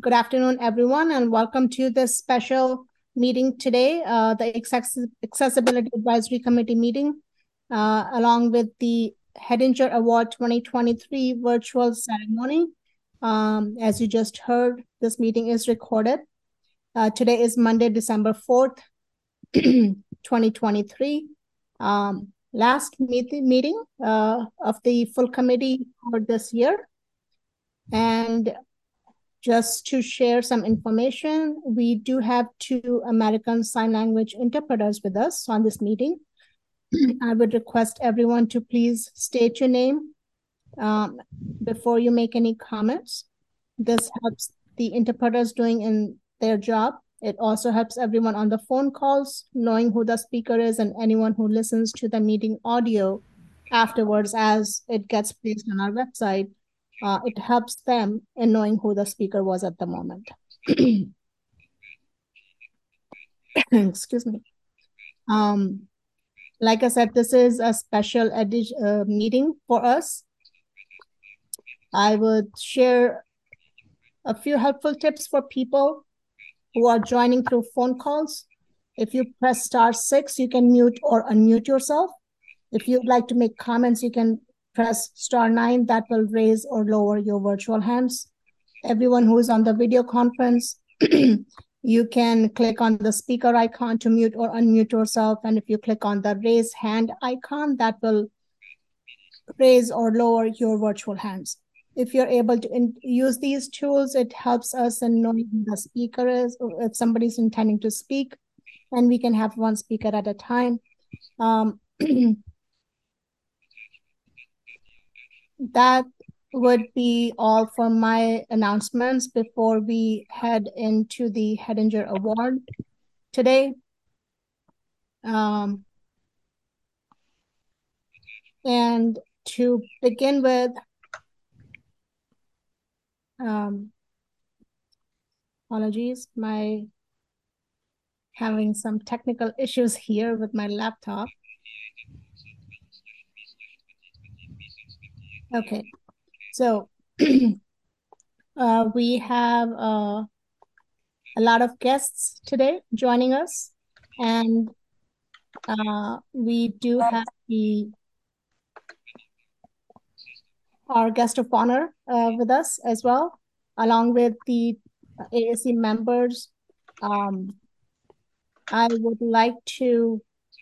Good afternoon, everyone, and welcome to this special meeting today, the Accessibility Advisory Committee meeting, along with the Hedinger Award 2023 virtual ceremony. As you just heard, this meeting is recorded. Today is Monday, December 4th, 2023. Last meeting of the full committee for this year. And just to share some information, we do have 2 American Sign Language interpreters with us on this meeting. I would request everyone to please state your name before you make any comments. This helps the interpreters doing in their job. It also helps everyone on the phone calls knowing who the speaker is and anyone who listens to the meeting audio afterwards as it gets placed on our website. It helps them in knowing who the speaker was at the moment. Excuse me. Like I said, this is a special meeting for us. I would share a few helpful tips for people who are joining through phone calls. If you press *6, you can mute or unmute yourself. If you'd like to make comments, you can press *9. That will raise or lower your virtual hands. Everyone who is on the video conference, you can click on the speaker icon to mute or unmute yourself. And if you click on the raise hand icon, that will raise or lower your virtual hands. If you're able to use these tools, it helps us in knowing who the speaker is, or if somebody's intending to speak, and we can have one speaker at a time. That would be all for my announcements before we head into the Hedinger Award today. And to begin with, apologies, having some technical issues here with my laptop. Okay, so we have a lot of guests today joining us, and we do have our guest of honor with us as well, along with the AAC members. I would like to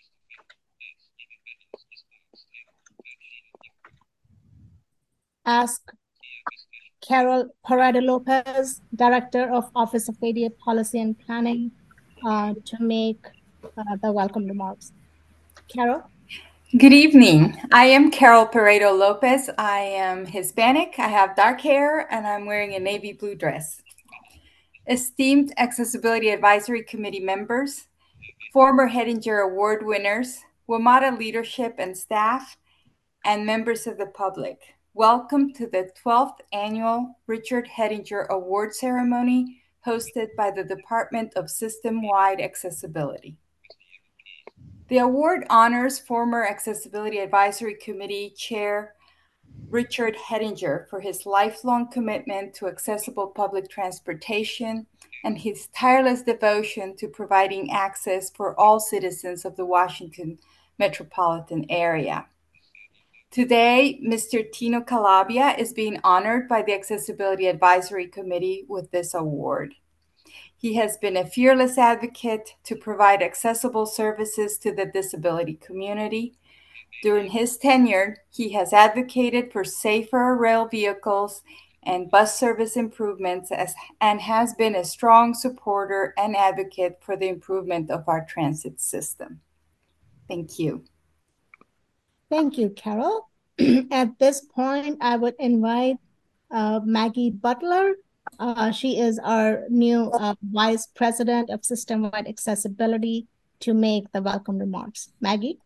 ask Carol Paredes-Lopez, Director of Office of ADA Policy and Planning, to make the welcome remarks. Carol? Good evening. I am Carol Paredes-Lopez. I am Hispanic, I have dark hair, and I'm wearing a navy blue dress. Esteemed Accessibility Advisory Committee members, former Hedinger Award winners, WMATA leadership and staff, and members of the public, welcome to the 12th Annual Richard Hedinger Award Ceremony hosted by the Department of System-Wide Accessibility. The award honors former Accessibility Advisory Committee Chair Richard Hedinger for his lifelong commitment to accessible public transportation and his tireless devotion to providing access for all citizens of the Washington metropolitan area. Today, Mr. Tino Calabia is being honored by the Accessibility Advisory Committee with this award. He has been a fearless advocate to provide accessible services to the disability community. During his tenure, he has advocated for safer rail vehicles and bus service improvements and has been a strong supporter and advocate for the improvement of our transit system. Thank you. Thank you, Carol. At this point, I would invite Maggie Butler. She is our new Vice President of System-Wide Accessibility to make the welcome remarks. Maggie?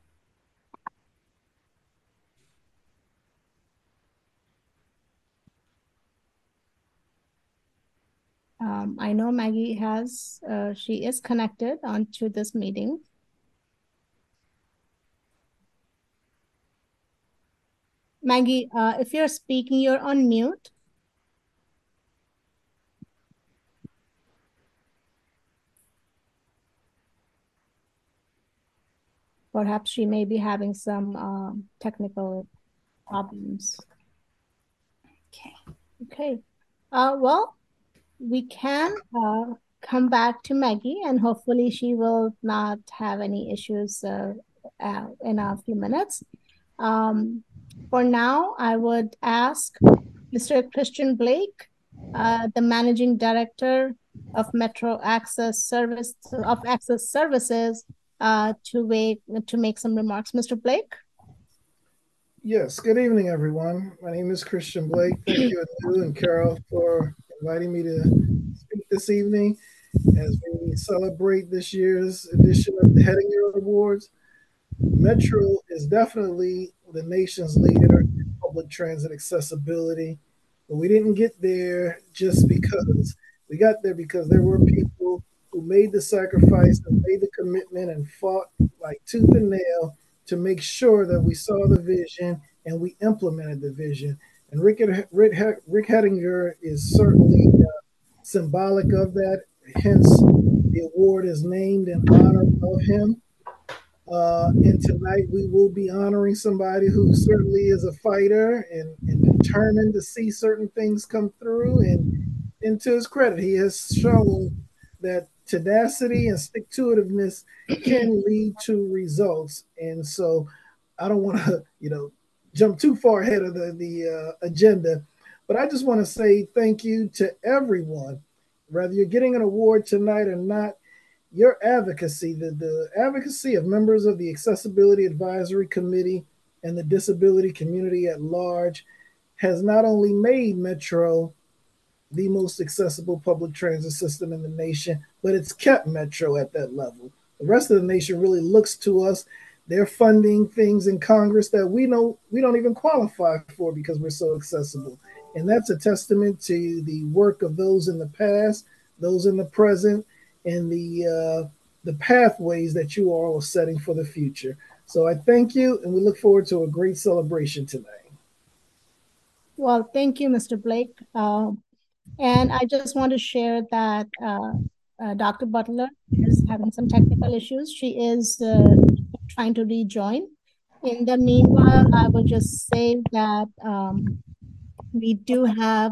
I know Maggie she is connected onto this meeting. Maggie, if you're speaking, you're on mute. Perhaps she may be having some technical problems. Okay. Well, we can come back to Maggie, and hopefully she will not have any issues in a few minutes. For now, I would ask Mr. Christian Blake, the Managing Director of Metro Access Services, to make some remarks. Mr. Blake? Yes, good evening, everyone. My name is Christian Blake. Thank you, Anu and Carol, for inviting me to speak this evening as we celebrate this year's edition of the Hettinger Awards. Metro is definitely the nation's leader in public transit accessibility, but we didn't get there just because. We got there because there were people who made the sacrifice and made the commitment and fought like tooth and nail to make sure that we saw the vision and we implemented the vision. And Rick Hettinger is certainly symbolic of that. Hence, the award is named in honor of him. And tonight we will be honoring somebody who certainly is a fighter and determined to see certain things come through. And to his credit, he has shown that tenacity and stick-to-itiveness can lead to results. And so I don't want to, jump too far ahead of the agenda, but I just want to say thank you to everyone, whether you're getting an award tonight or not. Your advocacy, the advocacy of members of the Accessibility Advisory Committee and the disability community at large has not only made Metro the most accessible public transit system in the nation, but it's kept Metro at that level. The rest of the nation really looks to us. They're funding things in Congress that we don't even qualify for because we're so accessible. And that's a testament to the work of those in the past, those in the present, and the pathways that you all are setting for the future. So I thank you, and we look forward to a great celebration tonight. Well, thank you, Mr. Blake. And I just want to share that Dr. Butler is having some technical issues. She is trying to rejoin. In the meanwhile, I will just say that we do have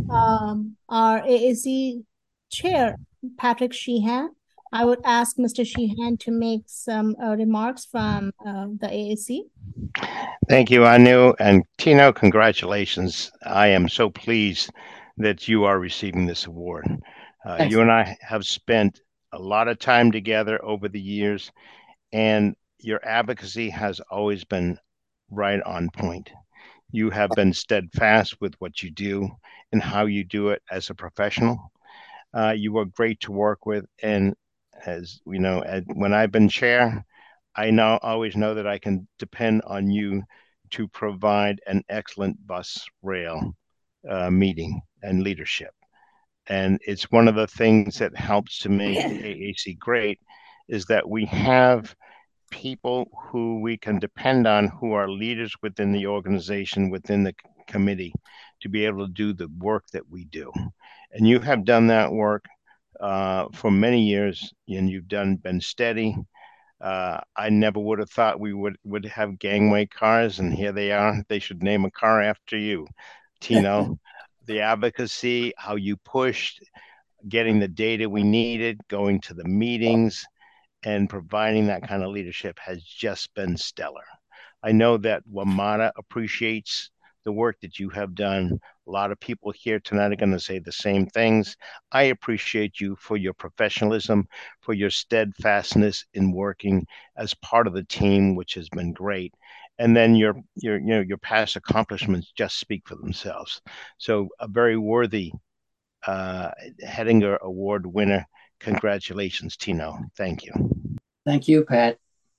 our AAC chair, Patrick Sheehan. I would ask Mr. Sheehan to make some remarks from the AAC. Thank you, Anu. And Tino, congratulations. I am so pleased that you are receiving this award. You and I have spent a lot of time together over the years, and your advocacy has always been right on point. You have been steadfast with what you do and how you do it as a professional. You were great to work with, and as we know, when I've been chair, I now always know that I can depend on you to provide an excellent bus rail meeting and leadership. And it's one of the things that helps to make AAC great is that we have people who we can depend on who are leaders within the organization, within the committee, to be able to do the work that we do. And you have done that work for many years, and you've been steady. I never would have thought we would have gangway cars, and here they are. They should name a car after you, Tino. The advocacy, how you pushed, getting the data we needed, going to the meetings, and providing that kind of leadership has just been stellar. I know that WMATA appreciates the work that you have done. A lot of people here tonight are going to say the same things. I appreciate you for your professionalism, for your steadfastness in working as part of the team, which has been great. And then your past accomplishments just speak for themselves. So a very worthy Hettinger Award winner. Congratulations, Tino. Thank you. Thank you, Pat.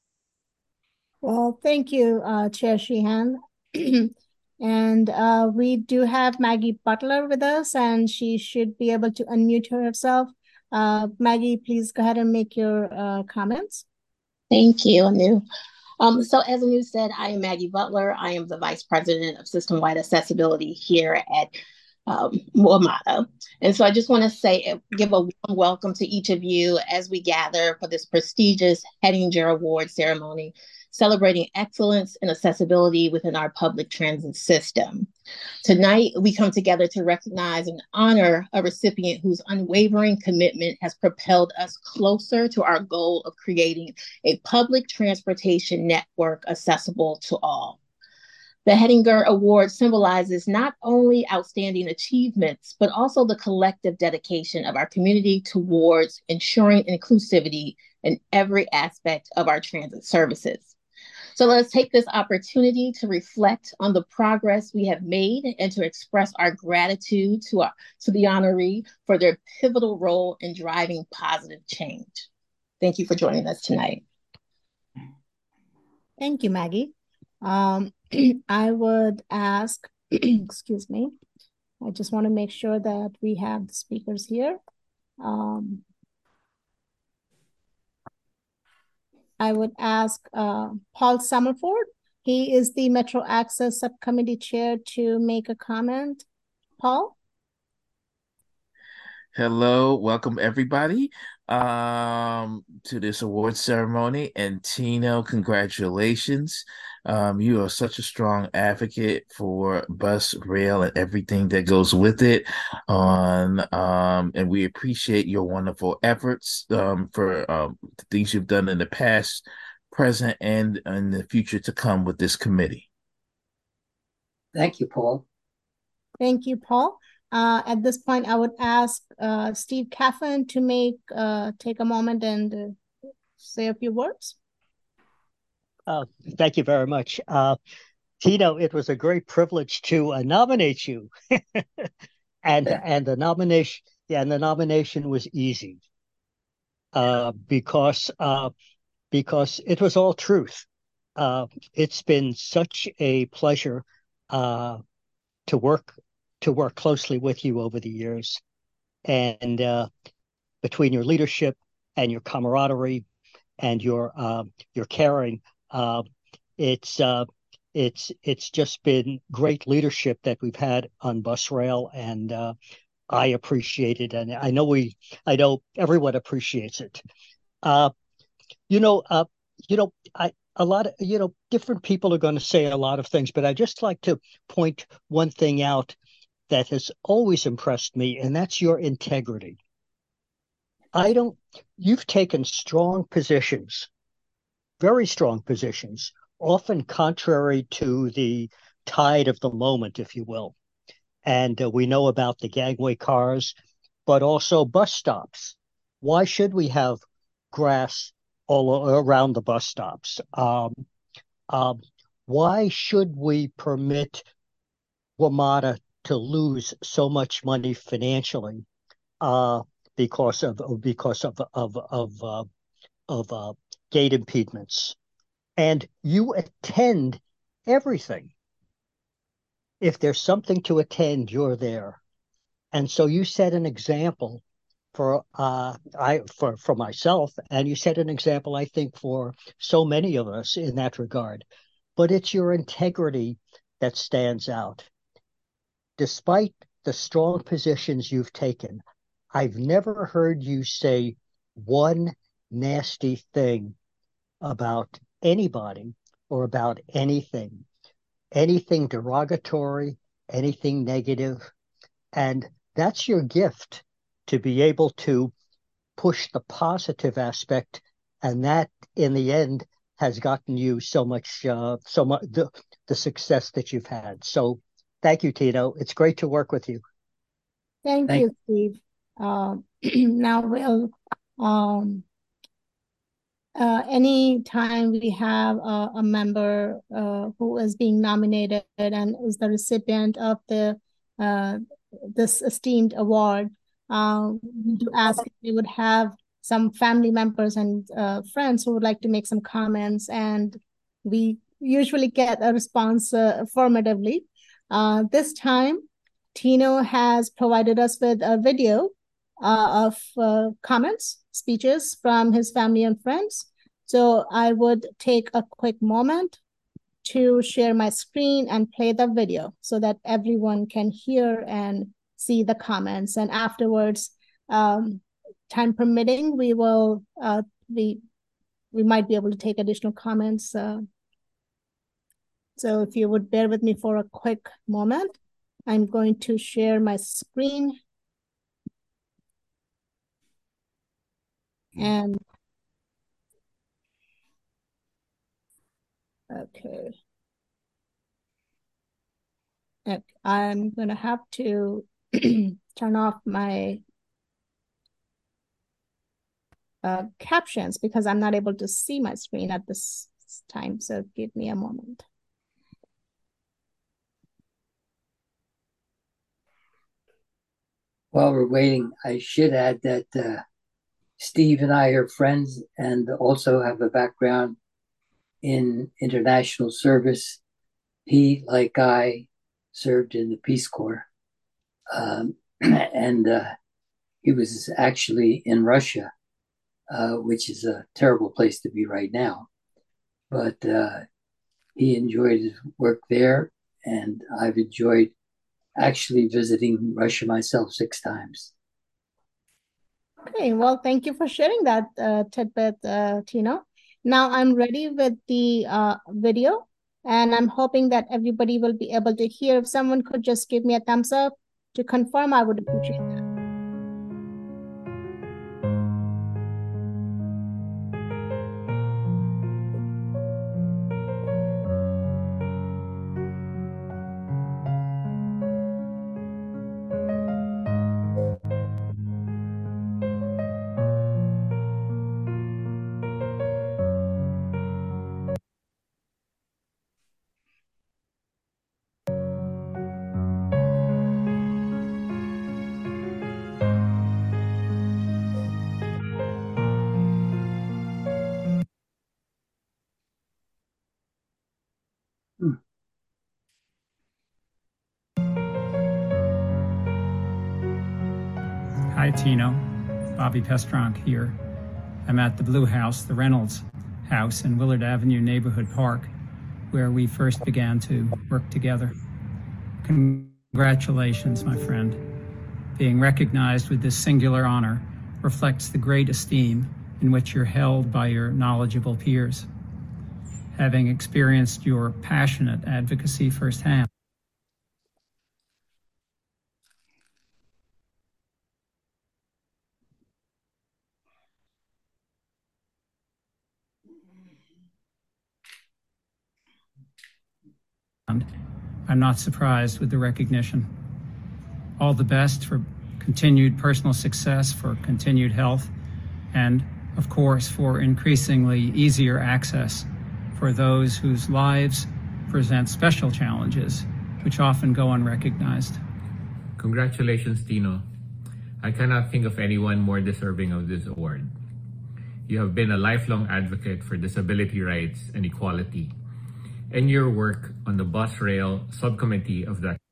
Well, thank you, Chair Sheehan. And we do have Maggie Butler with us, and she should be able to unmute herself. Maggie, please go ahead and make your comments. Thank you, Anu. So as Anu said, I am Maggie Butler. I am the Vice President of System-Wide Accessibility here at motto. And so I just want to say, give a warm welcome to each of you as we gather for this prestigious Hettinger Award ceremony, celebrating excellence and accessibility within our public transit system. Tonight, we come together to recognize and honor a recipient whose unwavering commitment has propelled us closer to our goal of creating a public transportation network accessible to all. The Hettinger Award symbolizes not only outstanding achievements, but also the collective dedication of our community towards ensuring inclusivity in every aspect of our transit services. So let's take this opportunity to reflect on the progress we have made and to express our gratitude to the honoree for their pivotal role in driving positive change. Thank you for joining us tonight. Thank you, Maggie. I would ask, excuse me, I just want to make sure that we have the speakers here. I would ask Paul Summerford. He is the Metro Access Subcommittee Chair to make a comment. Paul? Hello, welcome everybody to this award ceremony. And Tino, congratulations. You are such a strong advocate for bus, rail, and everything that goes with it. And we appreciate your wonderful efforts for the things you've done in the past, present, and in the future to come with this committee. Thank you, Paul. Thank you, Paul. At this point, I would ask Steve Caffin to take a moment and say a few words. Thank you very much. Tino, it was a great privilege to nominate you. and the nomination was easy because it was all truth. It's been such a pleasure to work closely with you over the years, and between your leadership and your camaraderie and your caring, it's just been great leadership that we've had on bus rail, and I appreciate it, and I know everyone appreciates it. A lot of different people are going to say a lot of things, but I just like to point one thing out that has always impressed me, and that's your integrity. You've taken strong positions, very strong positions, often contrary to the tide of the moment, if you will. And we know about the gangway cars, but also bus stops. Why should we have grass all around the bus stops? Why should we permit WMATA to lose so much money financially because of gate impediments? And you attend everything. If there's something to attend, you're there. And so you set an example for myself, and you set an example, I think, for so many of us in that regard. But it's your integrity that stands out. Despite the strong positions you've taken, I've never heard you say one nasty thing about anybody or about anything derogatory, anything negative. And that's your gift, to be able to push the positive aspect. And that, in the end, has gotten you the success that you've had. So thank you, Tino. It's great to work with you. Thank you, Steve. Now we'll any time we have a member who is being nominated and is the recipient of this esteemed award, we do ask if they would have some family members and friends who would like to make some comments, and we usually get a response affirmatively. This time, Tino has provided us with a video of comments, speeches from his family and friends. So I would take a quick moment to share my screen and play the video so that everyone can hear and see the comments. And afterwards, time permitting, we will we might be able to take additional comments. So if you would bear with me for a quick moment, I'm going to share my screen. And okay. I'm going to have to turn off my captions because I'm not able to see my screen at this time. So give me a moment. While we're waiting, I should add that Steve and I are friends and also have a background in international service. He, like I, served in the Peace Corps. And he was actually in Russia, which is a terrible place to be right now. But he enjoyed his work there, and I've enjoyed actually visiting Russia myself 6 times. Okay, well, thank you for sharing that tidbit, Tino. Now I'm ready with the video, and I'm hoping that everybody will be able to hear. If someone could just give me a thumbs up to confirm, I would appreciate that. Hi, Tino. Bobby Pestronk here. I'm at the Blue House, the Reynolds House in Willard Avenue Neighborhood Park, where we first began to work together. Congratulations, my friend. Being recognized with this singular honor reflects the great esteem in which you're held by your knowledgeable peers. Having experienced your passionate advocacy firsthand, I'm not surprised with the recognition. All the best for continued personal success, for continued health, and, of course, for increasingly easier access for those whose lives present special challenges, which often go unrecognized. Congratulations, Tino. I cannot think of anyone more deserving of this award. You have been a lifelong advocate for disability rights and equality, and your work on the Bus Rail Subcommittee of the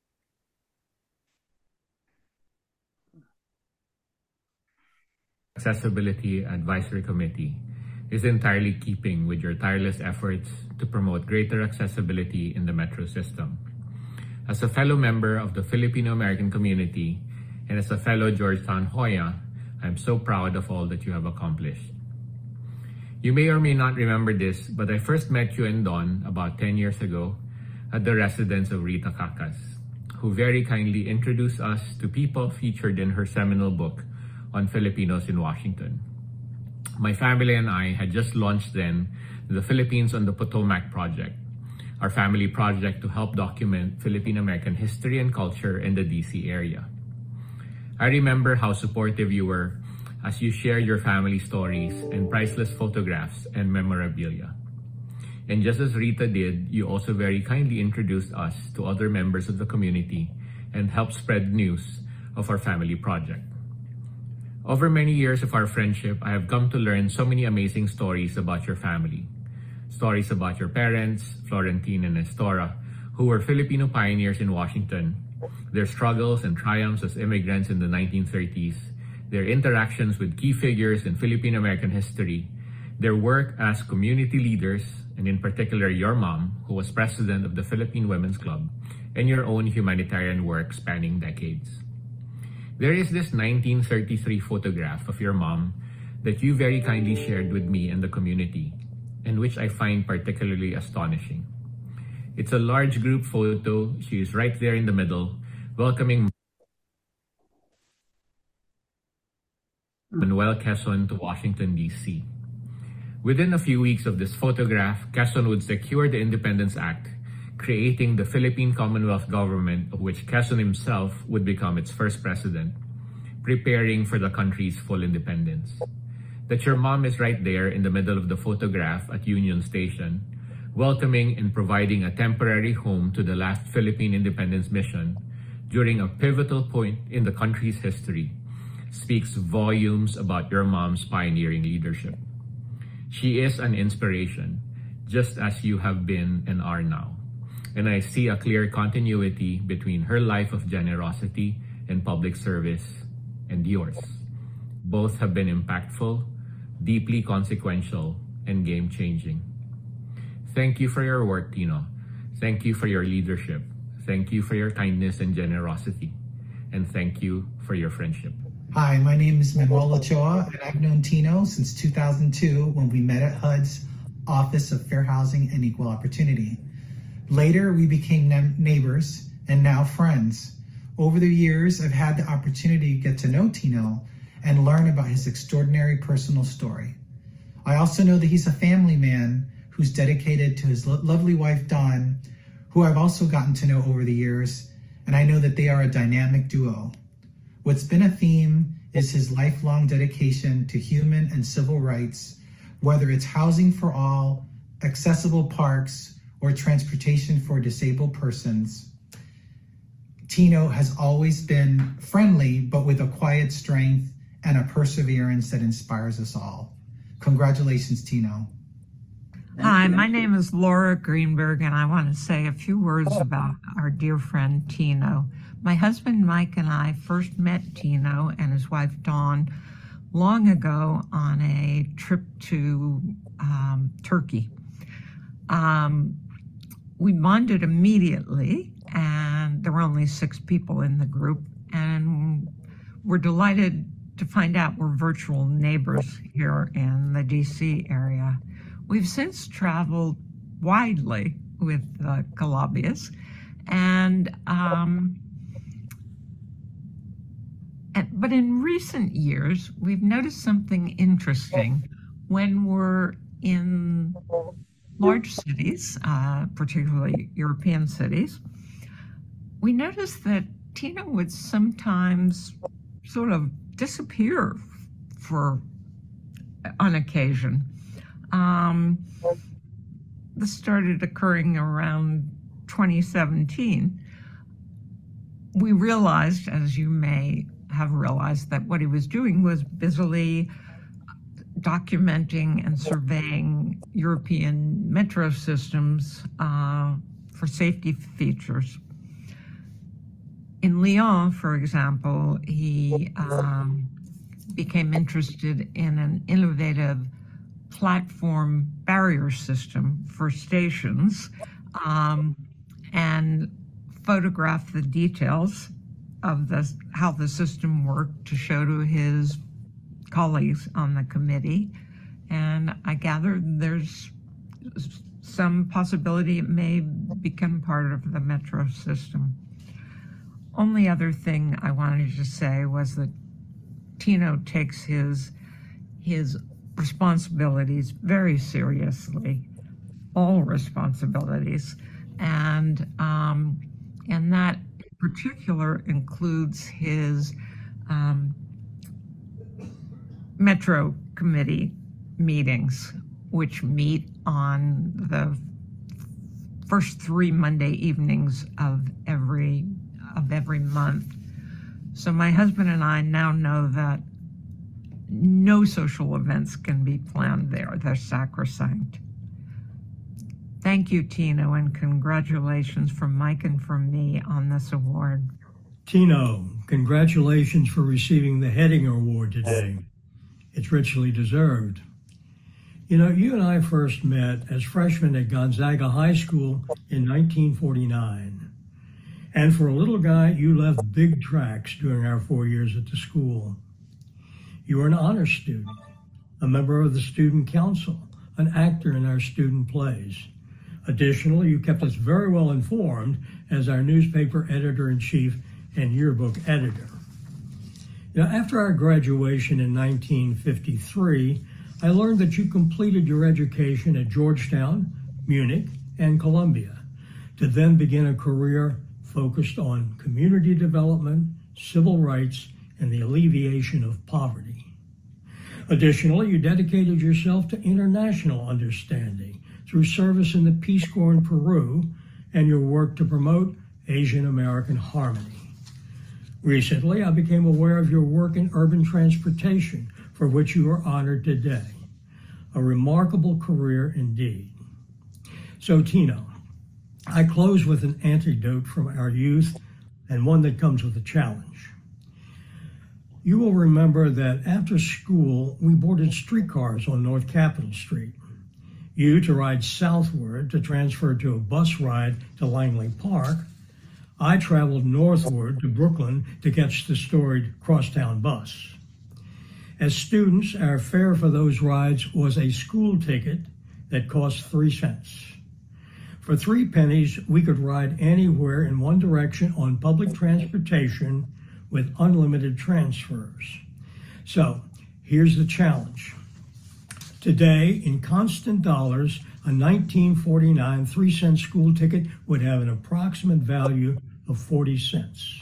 Accessibility Advisory Committee is entirely keeping with your tireless efforts to promote greater accessibility in the metro system. As a fellow member of the Filipino-American community and as a fellow Georgetown Hoya, I'm so proud of all that you have accomplished. You may or may not remember this, but I first met you and Don about 10 years ago at the residence of Rita Cacas, who very kindly introduced us to people featured in her seminal book on Filipinos in Washington. My family and I had just launched then the Philippines on the Potomac Project, our family project to help document Philippine-American history and culture in the DC area. I remember how supportive you were as you shared your family stories and priceless photographs and memorabilia. And just as Rita did, you also very kindly introduced us to other members of the community and helped spread news of our family project. Over many years of our friendship, I have come to learn so many amazing stories about your family. Stories about your parents, Florentine and Nestora, who were Filipino pioneers in Washington, their struggles and triumphs as immigrants in the 1930s, their interactions with key figures in Philippine-American history, their work as community leaders, and in particular your mom, who was president of the Philippine Women's Club, and your own humanitarian work spanning decades. There is this 1933 photograph of your mom that you very kindly shared with me and the community, and which I find particularly astonishing. It's a large group photo. She is right there in the middle, welcoming Manuel Quezon to Washington, D.C. Within a few weeks of this photograph, Quezon would secure the Independence Act, creating the Philippine Commonwealth Government, of which Quezon himself would become its first president, preparing for the country's full independence. That your mom is right there in the middle of the photograph at Union Station, welcoming and providing a temporary home to the last Philippine independence mission during a pivotal point in the country's history, speaks volumes about your mom's pioneering leadership. She is an inspiration, just as you have been and are now. And I see a clear continuity between her life of generosity and public service and yours. Both have been impactful, deeply consequential, and game-changing. Thank you for your work, Tino. Thank you for your leadership. Thank you for your kindness and generosity. And thank you for your friendship. Hi, my name is Manuel Ochoa, and I've known Tino since 2002 when we met at HUD's Office of Fair Housing and Equal Opportunity. Later, we became neighbors and now friends. Over the years, I've had the opportunity to get to know Tino and learn about his extraordinary personal story. I also know that he's a family man who's dedicated to his lovely wife, Dawn, who I've also gotten to know over the years, and I know that they are a dynamic duo. What's been a theme is his lifelong dedication to human and civil rights, whether it's housing for all, accessible parks, or transportation for disabled persons. Tino has always been friendly, but with a quiet strength and a perseverance that inspires us all. Congratulations, Tino. Hi, my name is Laura Greenberg, and I want to say a few words about our dear friend Tino. My husband Mike and I first met Tino and his wife Dawn long ago on a trip to Turkey. We bonded immediately, and there were only 6 people in the group, and we're delighted to find out we're virtual neighbors here in the DC area. We've since traveled widely with Calabias, but in recent years, we've noticed something interesting when we're in large cities, particularly European cities. We noticed that Tino would sometimes sort of disappear on occasion. This started occurring around 2017. We realized, as you may have realized, that what he was doing was busily documenting and surveying European metro systems for safety features. In Lyon, for example, he became interested in an innovative platform barrier system for stations and photographed the details of how the system worked to show to his colleagues on the committee. And I gather there's some possibility it may become part of the metro system. Only other thing I wanted to say was that Tino takes his responsibilities very seriously, all responsibilities, and that in particular includes his Metro Committee meetings, which meet on the first 3 Monday evenings of every month. So my husband and I now know that no social events can be planned there. They're sacrosanct. Thank you, Tino, and congratulations from Mike and from me on this award. Tino, congratulations for receiving the Hedinger Award today. It's richly deserved. You know, you and I first met as freshmen at Gonzaga High School in 1949. And for a little guy, you left big tracks during our 4 years at the school. You were an honor student, a member of the student council, an actor in our student plays. Additionally, you kept us very well informed as our newspaper editor-in-chief and yearbook editor. Now, after our graduation in 1953, I learned that you completed your education at Georgetown, Munich, and Columbia, to then begin a career focused on community development, civil rights, and the alleviation of poverty. Additionally, you dedicated yourself to international understanding through service in the Peace Corps in Peru and your work to promote Asian American harmony. Recently, I became aware of your work in urban transportation, for which you are honored today. A remarkable career indeed. So, Tino, I close with an anecdote from our youth and one that comes with a challenge. You will remember that after school, we boarded streetcars on North Capitol Street. You to ride southward to transfer to a bus ride to Langley Park. I traveled northward to Brooklyn to catch the storied Crosstown bus. As students, our fare for those rides was a school ticket that cost 3 cents. For 3 pennies, we could ride anywhere in one direction on public transportation with unlimited transfers. So here's the challenge. Today, in constant dollars, a 1949 3-cent school ticket would have an approximate value of 40 cents.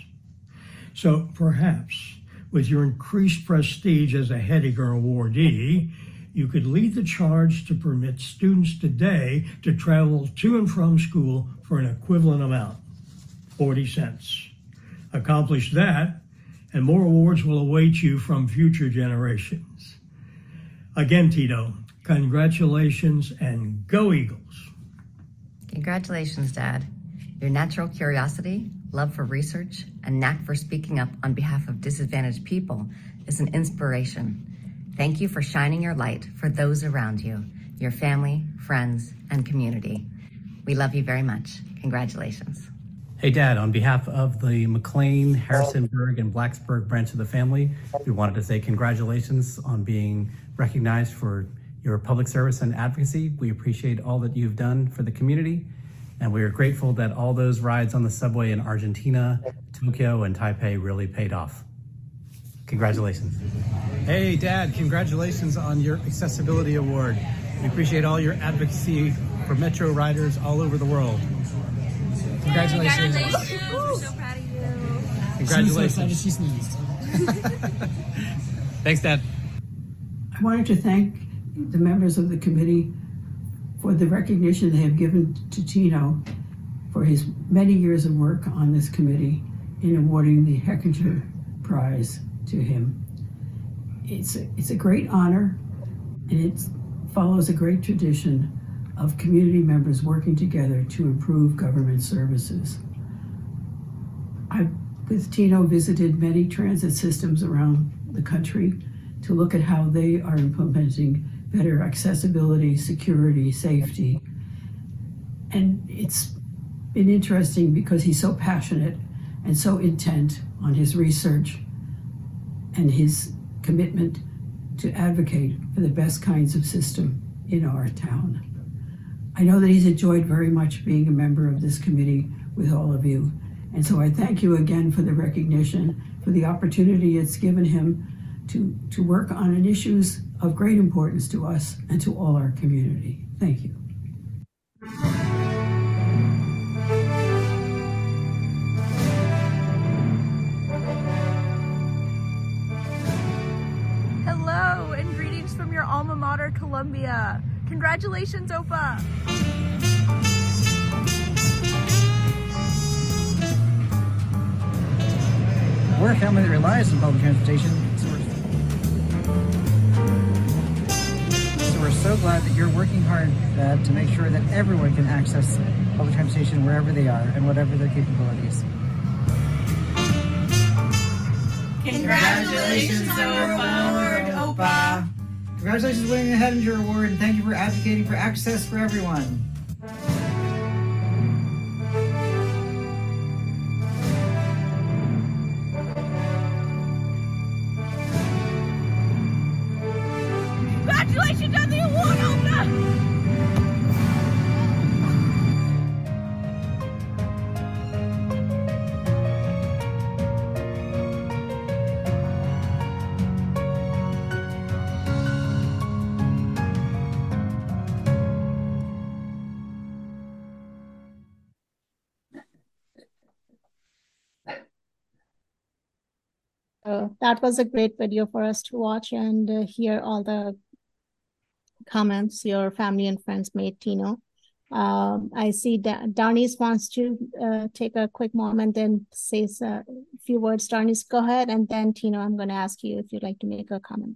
So perhaps, with your increased prestige as a Hediger awardee, you could lead the charge to permit students today to travel to and from school for an equivalent amount, 40 cents. Accomplish that, and more awards will await you from future generations. Again, Tito, congratulations and go Eagles. Congratulations, Dad. Your natural curiosity, love for research, and knack for speaking up on behalf of disadvantaged people is an inspiration. Thank you for shining your light for those around you, your family, friends, and community. We love you very much. Congratulations. Hey, Dad, on behalf of the McLean, Harrisonburg, and Blacksburg branch of the family, we wanted to say congratulations on being recognized for your public service and advocacy. We appreciate all that you've done for the community, and we are grateful that all those rides on the subway in Argentina, Tokyo, and Taipei really paid off. Congratulations. Hey, Dad, congratulations on your Accessibility Award. We appreciate all your advocacy for Metro riders all over the world. Congratulations. We're so proud of you. Congratulations. She sneezed. Thanks, Dad. I wanted to thank the members of the committee for the recognition they have given to Tino for his many years of work on this committee in awarding the Hechinger Prize to him. It's a great honor, and it follows a great tradition of community members working together to improve government services. I've, with Tino, visited many transit systems around the country to look at how they are implementing better accessibility, security, safety. And it's been interesting because he's so passionate and so intent on his research and his commitment to advocate for the best kinds of system in our town. I know that he's enjoyed very much being a member of this committee with all of you. And so I thank you again for the recognition, for the opportunity it's given him to work on issues of great importance to us and to all our community. Thank you. Hello, and greetings from your alma mater, Columbia. Congratulations, Opa. We're a family that relies on public transportation, so we're so glad that you're working hard, Dad, to make sure that everyone can access public transportation wherever they are and whatever their capabilities. Congratulations on your award, Opa. Congratulations winning the Hettinger Award, and thank you for advocating for access for everyone. Congratulations on the award, Oprah! That was a great video for us to watch and hear all the comments your family and friends made, Tino. I see Darnice wants to take a quick moment and say a few words. Darnice, go ahead, and then Tino, I'm going to ask you if you'd like to make a comment.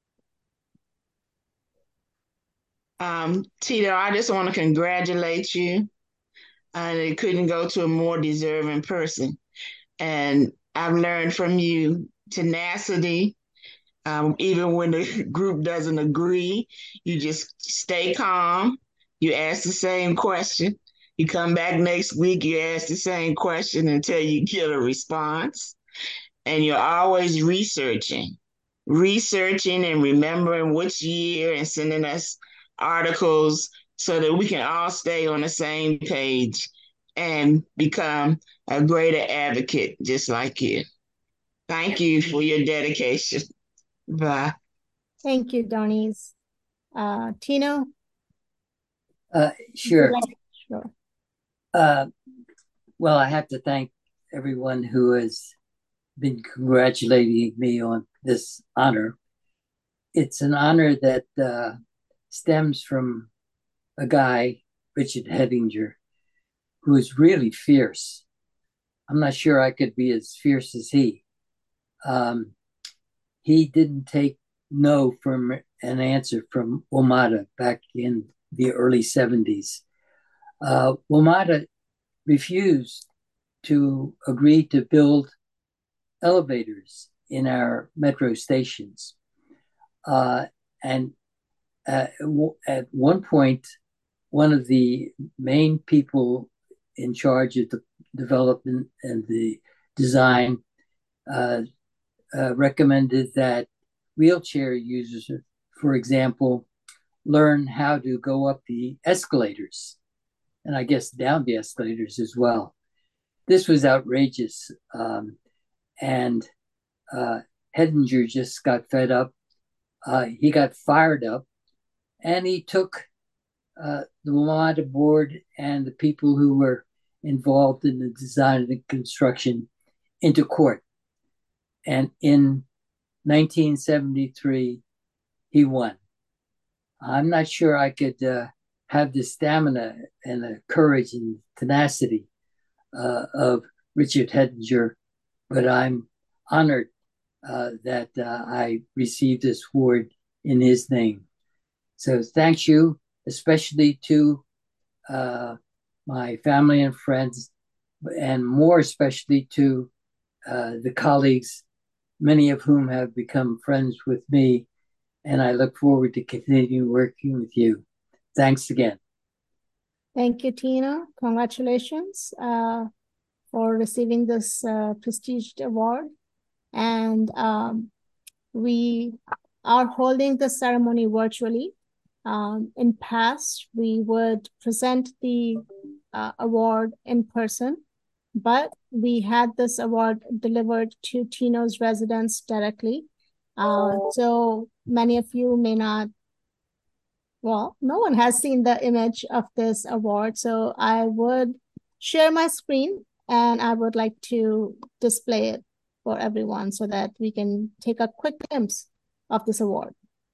Tito, I just want to congratulate you. And it couldn't go to a more deserving person. And I've learned from you tenacity. Even when the group doesn't agree, you just stay calm. You ask the same question. You come back next week, you ask the same question until you get a response. And you're always researching and remembering which year and sending us articles so that we can all stay on the same page and become a greater advocate just like you. Thank you for your dedication. Bye. Thank you, Darnice. Tino? Sure. Sure. Well, I have to thank everyone who has been congratulating me on this honor. It's an honor that stems from a guy, Richard Hettinger, who is really fierce. I'm not sure I could be as fierce as he. He didn't take no from an answer from WMATA back in the early 70s. WMATA refused to agree to build elevators in our metro stations. And at one point, one of the main people in charge of the development and the design recommended that wheelchair users, for example, learn how to go up the escalators and I guess down the escalators as well. This was outrageous. And Hettinger just got fed up. He got fired up and he took the WMATA board and the people who were involved in the design and the construction into court. And in 1973, he won. I'm not sure I could have the stamina and the courage and tenacity of Richard Hettinger, but I'm honored that I received this award in his name. So thank you, especially to my family and friends, and more especially to the colleagues, many of whom have become friends with me, and I look forward to continue working with you. Thanks again. Thank you, Tina. Congratulations for receiving this prestigious award. And we are holding the ceremony virtually. In past, we would present the award in person, but we had this award delivered to Tino's residence directly. So many of you may not, well, no one has seen the image of this award. So I would share my screen and I would like to display it for everyone so that we can take a quick glimpse of this award.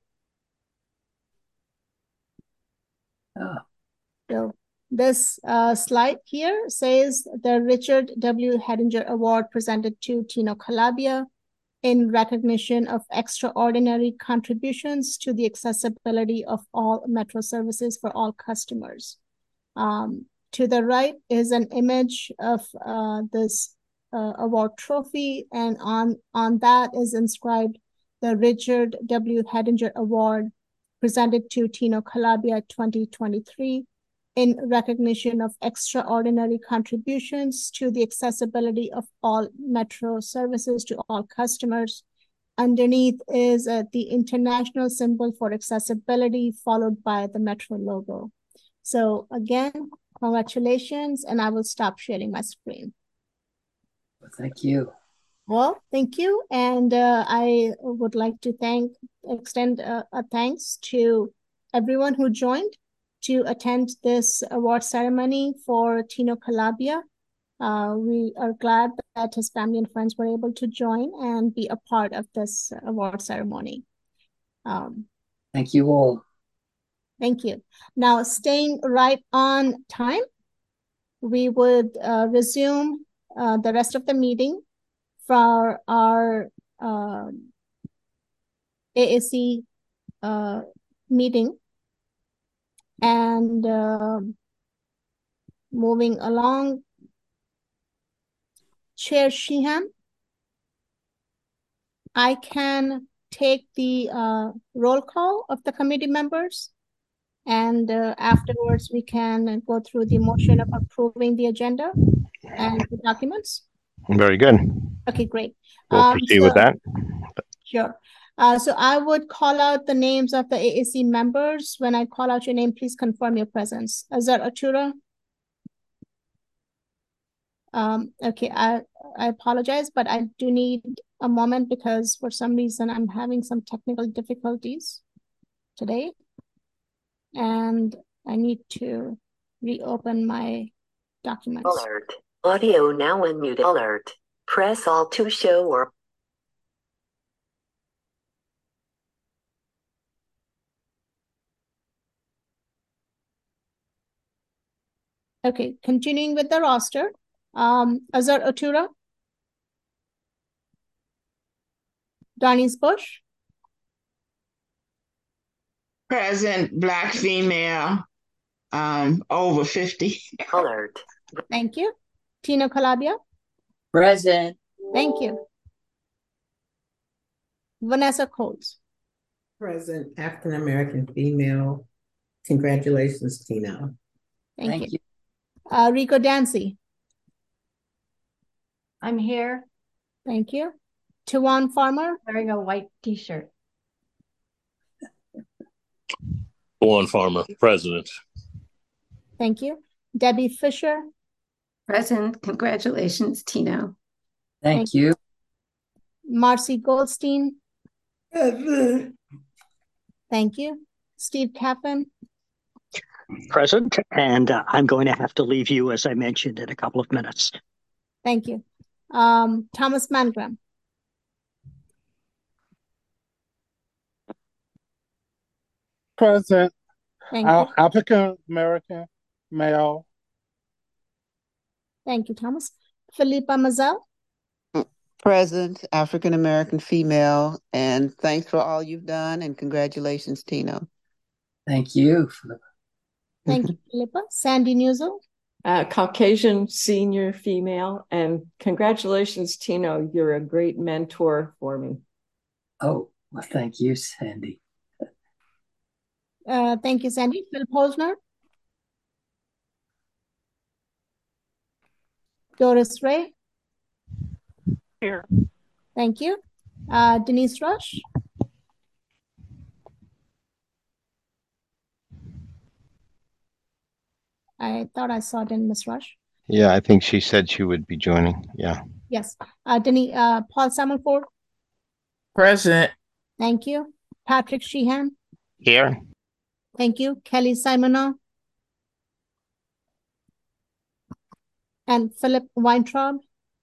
So this slide here says the Richard W. Hettinger Award presented to Tino Calabia in recognition of extraordinary contributions to the accessibility of all metro services for all customers. To the right is an image of this award trophy, and on that is inscribed the Richard W. Hettinger Award presented to Tino Calabia 2023 in recognition of extraordinary contributions to the accessibility of all Metro services to all customers. Underneath is the international symbol for accessibility, followed by the Metro logo. So again, congratulations, and I will stop sharing my screen. Thank you. Well, thank you. And I would like to extend a thanks to everyone who joined to attend this award ceremony for Tino Calabia. We are glad that his family and friends were able to join and be a part of this award ceremony. Thank you all. Thank you. Now, staying right on time, we would resume the rest of the meeting for our AAC meeting. And moving along, Chair Sheehan, I can take the roll call of the committee members, and afterwards we can go through the motion of approving the agenda and the documents. Very good. Okay, great. We'll proceed with that. Sure. So I would call out the names of the AAC members. When I call out your name, please confirm your presence. Azar Atura. Okay, I apologize, but I do need a moment because for some reason I'm having some technical difficulties today. And I need to reopen my documents. Alert. Audio now unmuted. Alert. Press Alt to show or Okay, continuing with the roster. Azar Atura. Darnice Bush. Present, Black female, over 50. Alert. Thank you. Tino Calabia. Present. Thank you. Vanessa Coles. Present, African American female. Congratulations, Tino. Thank you. Rico Dancy. I'm here. Thank you. Tawan Farmer. Wearing a white t-shirt. Tawan Farmer, President. Thank you. Debbie Fisher. Present. Congratulations, Tino. Thank you. Marcy Goldstein. Present. Thank you. Steve Kappen. Present, and I'm going to have to leave you, as I mentioned, in a couple of minutes. Thank you. Thomas Mangram. Present. Thank you. African American male. Thank you, Thomas. Philippa Mazel. Present, African American female, and thanks for all you've done, and congratulations, Tino. Thank you. Thank you, Philippa. Sandy Newsel. Caucasian senior female, and congratulations, Tino. You're a great mentor for me. Oh, well, thank you, Sandy. Thank you, Sandy. Phil Posner. Doris Ray. Here. Thank you. Denise Rush. I thought I saw Denise Rush. Yeah, I think she said she would be joining. Yeah. Yes. Paul Samuelford. Present. Thank you. Patrick Sheehan. Here. Thank you. Kelly Simonow. And Philip Weintraub.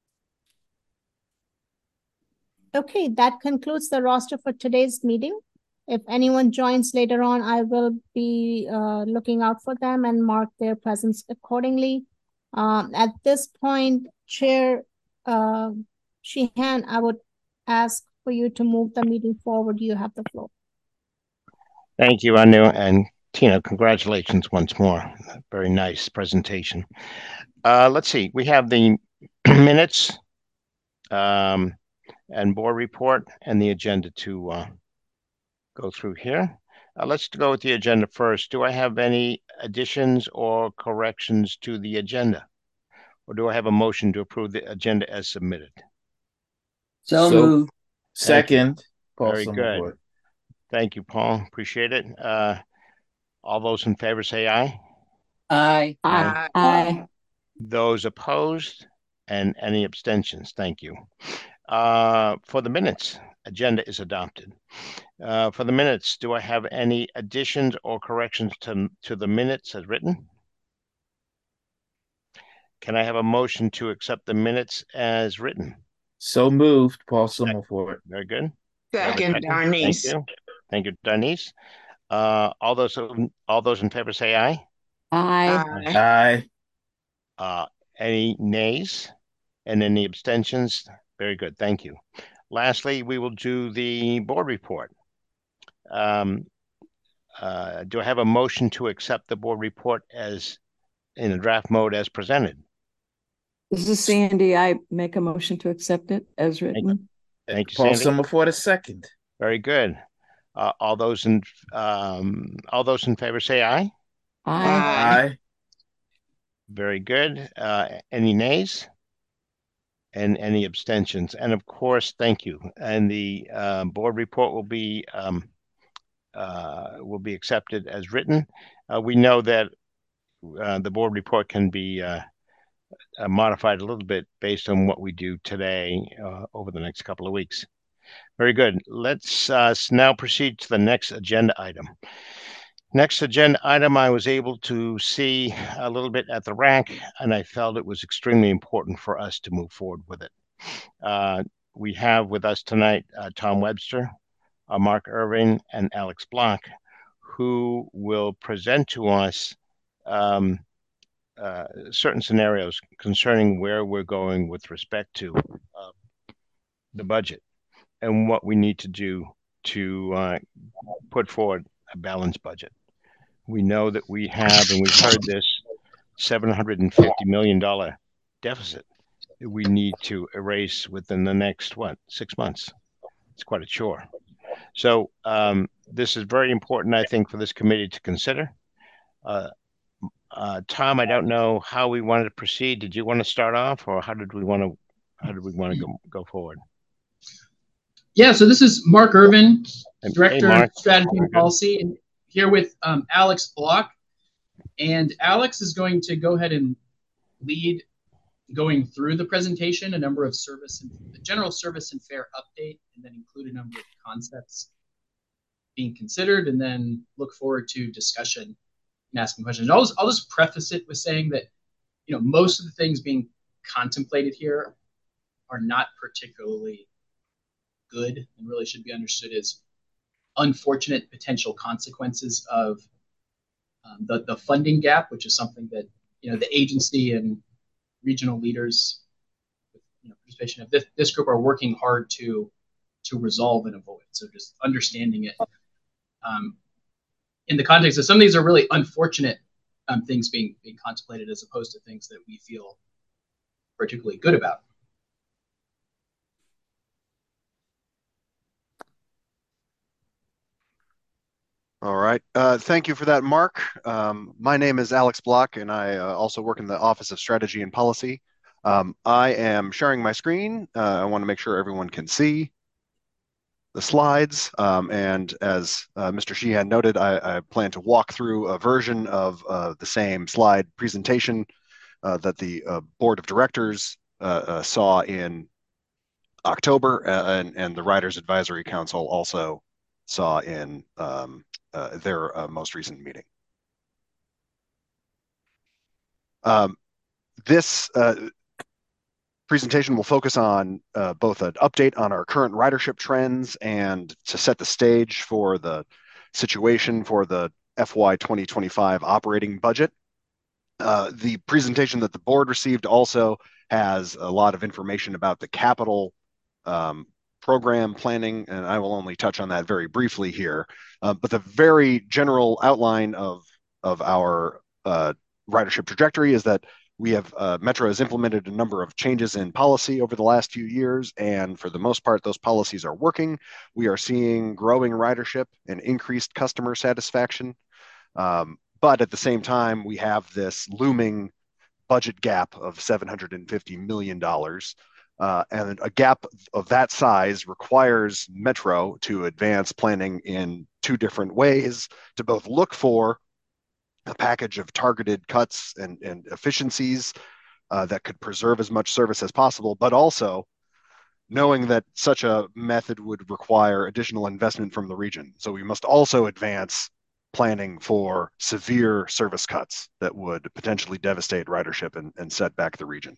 Okay, that concludes the roster for today's meeting. If anyone joins later on, I will be looking out for them and mark their presence accordingly. At this point, Chair Sheehan, I would ask for you to move the meeting forward. You have the floor. Thank you, Anu, and Tina, congratulations once more. Very nice presentation. Let's see, we have the minutes and board report and the agenda to go through here. Let's go with the agenda first. Do I have any additions or corrections to the agenda? Or do I have a motion to approve the agenda as submitted? So moved. Second. Very good. Thank you, Paul. Appreciate it. All those in favor say aye. Aye. Aye. Aye. Those opposed and any abstentions? Thank you. For the minutes, agenda is adopted. For the minutes, do I have any additions or corrections to the minutes as written? Can I have a motion to accept the minutes as written? So moved, Paul Summerford. Very good. Second, Darnice. Thank you. Thank you, Darnice. All those in favor say aye. Aye. Aye. Any nays and any abstentions? Very good. Thank you. Lastly, we will do the board report. Do I have a motion to accept the board report as in a draft mode as presented? This is Sandy. I make a motion to accept it as written. Thank you, Paul Sandy. Summerford is second. Very good. All those in favor say aye. Aye. Very good. Any nays? And any abstentions? And of course, thank you. And the board report will be accepted as written. We know that the board report can be modified a little bit based on what we do today over the next couple of weeks. Very good. Let's now proceed to the next agenda item. Next agenda item, I was able to see a little bit at the RAC, and I felt it was extremely important for us to move forward with it. We have with us tonight Tom Webster, Mark Irvin, and Alex Block, who will present to us certain scenarios concerning where we're going with respect to the budget and what we need to do to put forward a balanced budget. We know that we have, and we've heard this, $750 million deficit that we need to erase within the next, 6 months? It's quite a chore. So this is very important, I think, for this committee to consider. Tom, I don't know how we wanted to proceed. Did you want to start off, or how did we want to go forward? Yeah, so this is Mark Irvin, Director Mark. of Strategy and Policy, and here with Alex Block. And Alex is going to go ahead and lead going through the presentation, a number of the general service and fare update, and then include a number of concepts being considered, and then look forward to discussion and asking questions. I'll just preface it with saying that, most of the things being contemplated here are not particularly good and really should be understood as unfortunate potential consequences of the funding gap, which is something that the agency and regional leaders, with participation of this group, are working hard to resolve and avoid. So just understanding it in the context of some of these are really unfortunate things being contemplated, as opposed to things that we feel particularly good about. All right. Thank you for that, Mark. My name is Alex Block, and I also work in the Office of Strategy and Policy. I am sharing my screen. I want to make sure everyone can see the slides. And as Mr. Sheehan noted, I plan to walk through a version of the same slide presentation that the Board of Directors saw in October, and the Writers Advisory Council also saw in their most recent meeting. This presentation will focus on both an update on our current ridership trends and to set the stage for the situation for the FY 2025 operating budget. The presentation that the board received also has a lot of information about the capital program planning, and I will only touch on that very briefly here. But the very general outline of our ridership trajectory is that Metro has implemented a number of changes in policy over the last few years, and for the most part, those policies are working. We are seeing growing ridership and increased customer satisfaction. But at the same time, we have this looming budget gap of $750 million. And a gap of that size requires Metro to advance planning in two different ways, to both look for a package of targeted cuts and efficiencies that could preserve as much service as possible, but also knowing that such a method would require additional investment from the region. So we must also advance planning for severe service cuts that would potentially devastate ridership and set back the region.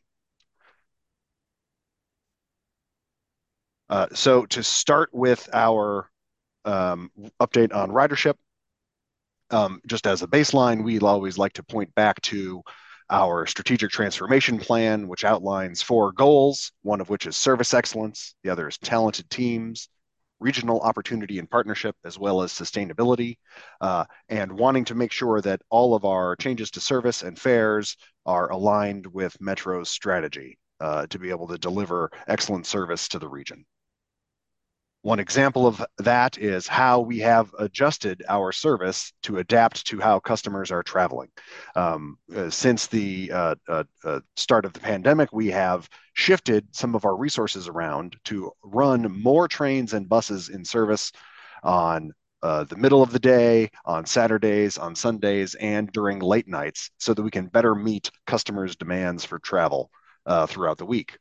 So to start with our update on ridership, just as a baseline, we'd always like to point back to our strategic transformation plan, which outlines 4 goals, one of which is service excellence, the other is talented teams, regional opportunity and partnership, as well as sustainability, and wanting to make sure that all of our changes to service and fares are aligned with Metro's strategy to be able to deliver excellent service to the region. One example of that is how we have adjusted our service to adapt to how customers are traveling. Since the start of the pandemic, we have shifted some of our resources around to run more trains and buses in service on the middle of the day, on Saturdays, on Sundays, and during late nights so that we can better meet customers' demands for travel throughout the week.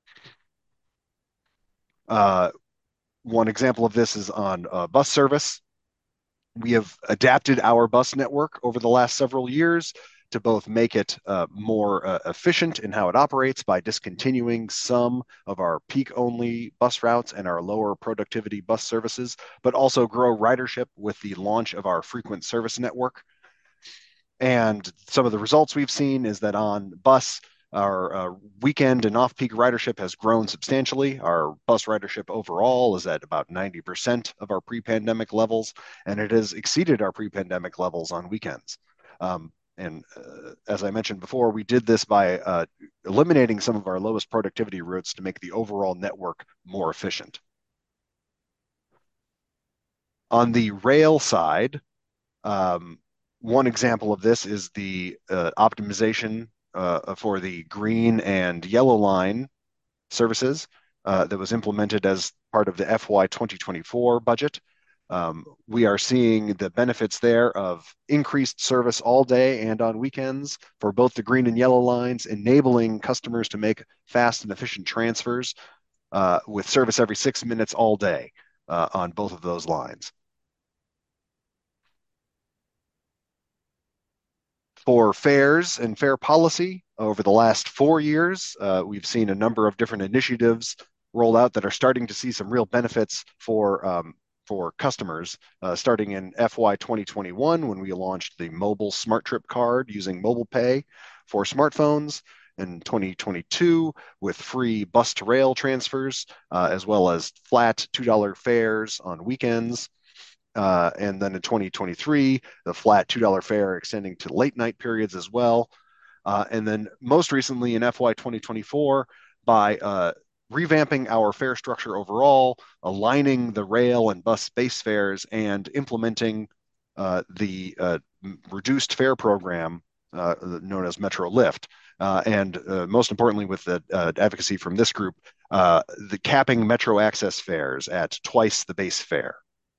One example of this is on bus service. We have adapted our bus network over the last several years to both make it more efficient in how it operates by discontinuing some of our peak-only bus routes and our lower productivity bus services, but also grow ridership with the launch of our frequent service network. And some of the results we've seen is that on bus, our weekend and off-peak ridership has grown substantially. Our bus ridership overall is at about 90% of our pre-pandemic levels, and it has exceeded our pre-pandemic levels on weekends. As I mentioned before, we did this by eliminating some of our lowest productivity routes to make the overall network more efficient. On the rail side, one example of this is the optimization for the green and yellow line services that was implemented as part of the FY 2024 budget. We are seeing the benefits there of increased service all day and on weekends for both the green and yellow lines, enabling customers to make fast and efficient transfers with service every 6 minutes all day on both of those lines. For fares and fare policy, over the last 4 years, we've seen a number of different initiatives rolled out that are starting to see some real benefits for customers, starting in FY 2021 when we launched the mobile Smart Trip card using mobile pay for smartphones, in 2022 with free bus to rail transfers, as well as flat $2 fares on weekends. And then in 2023, the flat $2 fare extending to late night periods as well. And then most recently in FY 2024, by revamping our fare structure overall, aligning the rail and bus base fares, and implementing the reduced fare program known as Metro Lift. And most importantly, with the advocacy from this group, the capping Metro Access fares at twice the base fare.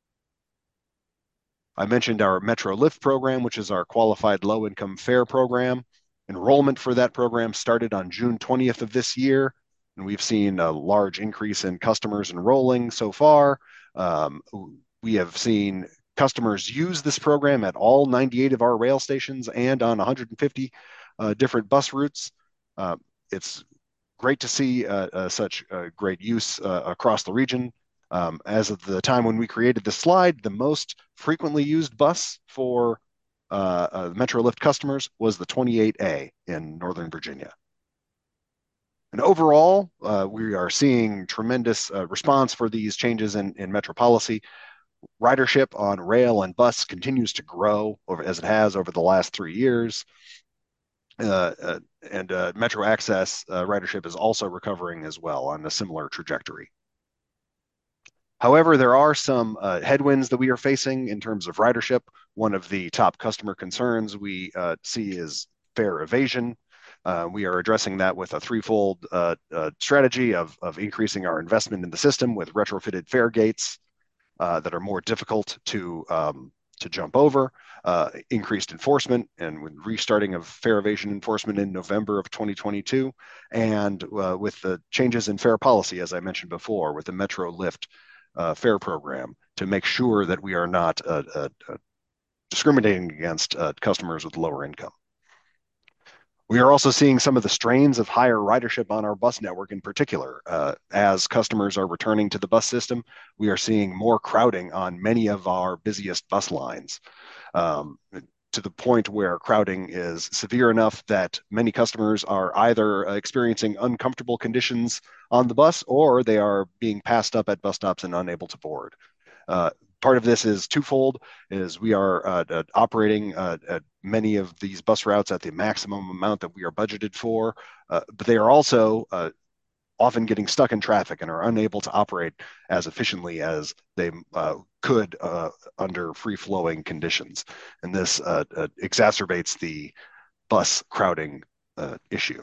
I mentioned our Metro Lift program, which is our qualified low-income fare program. Enrollment for that program started on June 20th of this year, and we've seen a large increase in customers enrolling so far. We have seen customers use this program at all 98 of our rail stations and on 150 different bus routes. It's great to see such great use across the region. As of the time when we created the slide, the most frequently used bus for Metro Lift customers was the 28A in Northern Virginia. And overall, we are seeing tremendous response for these changes in Metro policy. Ridership on rail and bus continues to grow as it has over the last 3 years. Metro Access ridership is also recovering as well on a similar trajectory. However, there are some headwinds that we are facing in terms of ridership. One of the top customer concerns we see is fare evasion. We are addressing that with a threefold strategy of increasing our investment in the system with retrofitted fare gates that are more difficult to jump over, increased enforcement, and with restarting of fare evasion enforcement in November of 2022, and with the changes in fare policy, as I mentioned before, with the Metro Lift fare program to make sure that we are not discriminating against customers with lower income. We are also seeing some of the strains of higher ridership on our bus network in particular. As customers are returning to the bus system, we are seeing more crowding on many of our busiest bus lines, to the point where crowding is severe enough that many customers are either experiencing uncomfortable conditions on the bus or they are being passed up at bus stops and unable to board. Part of this is twofold, is we are operating at many of these bus routes at the maximum amount that we are budgeted for, but they are also often getting stuck in traffic and are unable to operate as efficiently as they could under free-flowing conditions. And this exacerbates the bus crowding issue.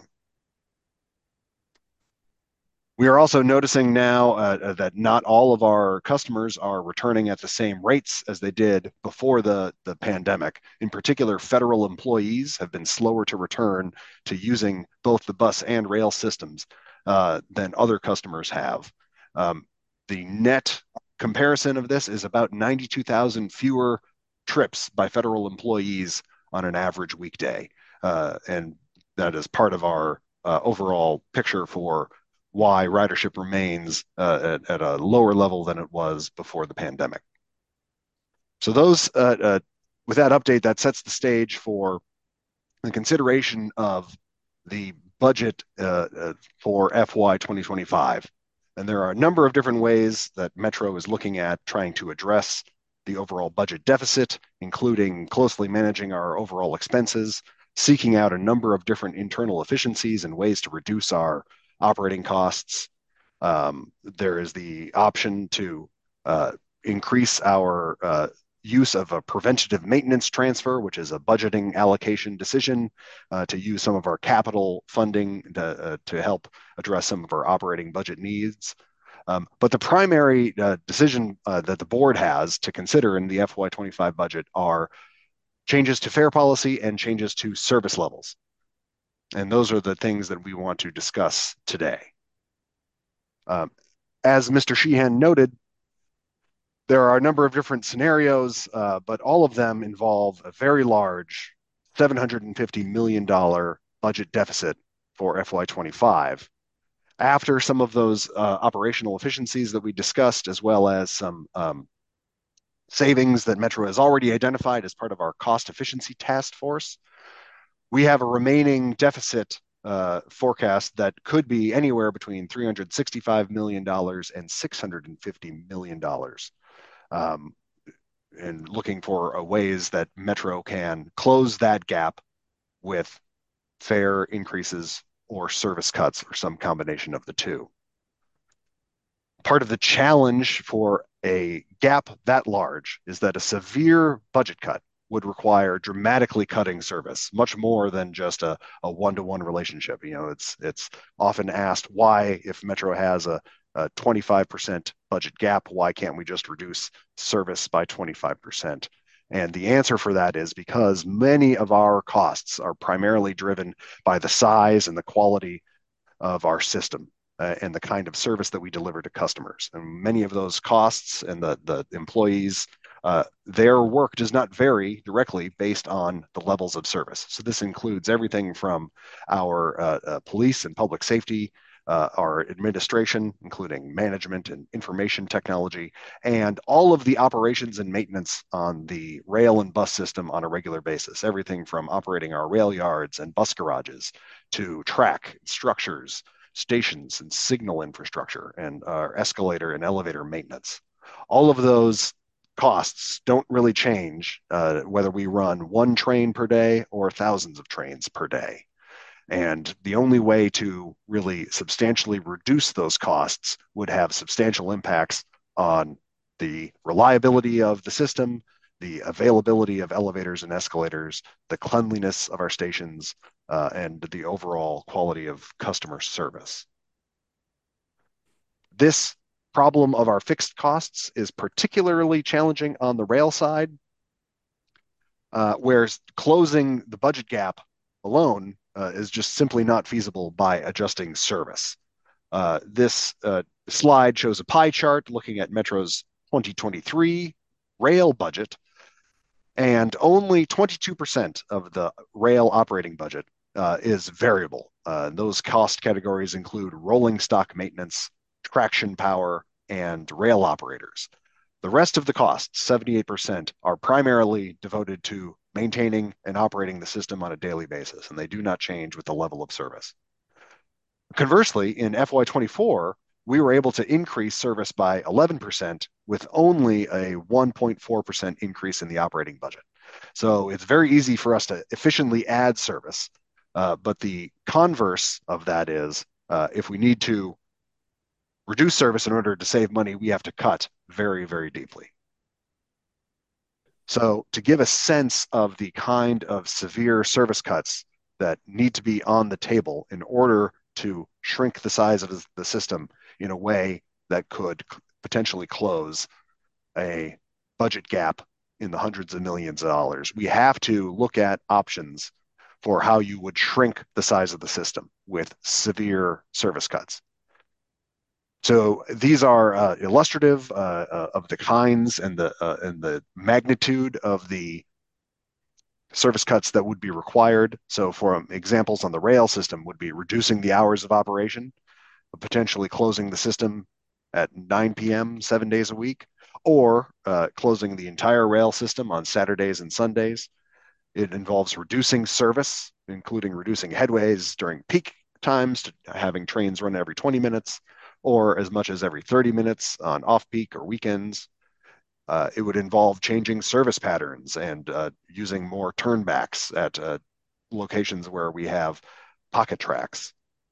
We are also noticing now that not all of our customers are returning at the same rates as they did before the pandemic. In particular, federal employees have been slower to return to using both the bus and rail systems than other customers have. The net comparison of this is about 92,000 fewer trips by federal employees on an average weekday. And that is part of our overall picture for why ridership remains at a lower level than it was before the pandemic. So those, with that update, that sets the stage for the consideration of the budget for FY 2025. And there are a number of different ways that Metro is looking at trying to address the overall budget deficit, including closely managing our overall expenses, seeking out a number of different internal efficiencies and ways to reduce our operating costs. There is the option to increase our use of a preventative maintenance transfer, which is a budgeting allocation decision to use some of our capital funding to help address some of our operating budget needs. But the primary decision that the board has to consider in the FY25 budget are changes to fare policy and changes to service levels. And those are the things that we want to discuss today. As Mr. Sheehan noted, there are a number of different scenarios, but all of them involve a very large $750 million budget deficit for FY25. After some of those operational efficiencies that we discussed, as well as some savings that Metro has already identified as part of our cost efficiency task force, we have a remaining deficit forecast that could be anywhere between $365 million and $650 million. And looking for ways that Metro can close that gap with fare increases or service cuts or some combination of the two. Part of the challenge for a gap that large is that a severe budget cut would require dramatically cutting service, much more than just a one-to-one relationship. You know, it's often asked why, if Metro has a 25% budget gap, why can't we just reduce service by 25%? And the answer for that is because many of our costs are primarily driven by the size and the quality of our system and the kind of service that we deliver to customers. And many of those costs and the employees, their work does not vary directly based on the levels of service. So this includes everything from our police and public safety, our administration, including management and information technology, and all of the operations and maintenance on the rail and bus system on a regular basis. Everything from operating our rail yards and bus garages to track structures, stations and signal infrastructure, and our escalator and elevator maintenance. All of those costs don't really change whether we run one train per day or thousands of trains per day. And the only way to really substantially reduce those costs would have substantial impacts on the reliability of the system, the availability of elevators and escalators, the cleanliness of our stations, and the overall quality of customer service. This problem of our fixed costs is particularly challenging on the rail side, whereas closing the budget gap alone is just simply not feasible by adjusting service. This slide shows a pie chart looking at Metro's 2023 rail budget, and only 22% of the rail operating budget is variable. Those cost categories include rolling stock maintenance, traction power, and rail operators. The rest of the costs, 78%, are primarily devoted to maintaining and operating the system on a daily basis, and they do not change with the level of service. Conversely, in FY24, we were able to increase service by 11% with only a 1.4% increase in the operating budget. So it's very easy for us to efficiently add service, but the converse of that is if we need to reduce service in order to save money, we have to cut very, very deeply. So to give a sense of the kind of severe service cuts that need to be on the table in order to shrink the size of the system in a way that could potentially close a budget gap in the hundreds of millions of dollars, we have to look at options for how you would shrink the size of the system with severe service cuts. So these are illustrative of the kinds and the magnitude of the service cuts that would be required. So for examples on the rail system would be reducing the hours of operation, potentially closing the system at 9 p.m. 7 days a week, or closing the entire rail system on Saturdays and Sundays. It involves reducing service, including reducing headways during peak times to having trains run every 20 minutes, or as much as every 30 minutes on off-peak or weekends. It would involve changing service patterns and using more turnbacks at locations where we have pocket tracks.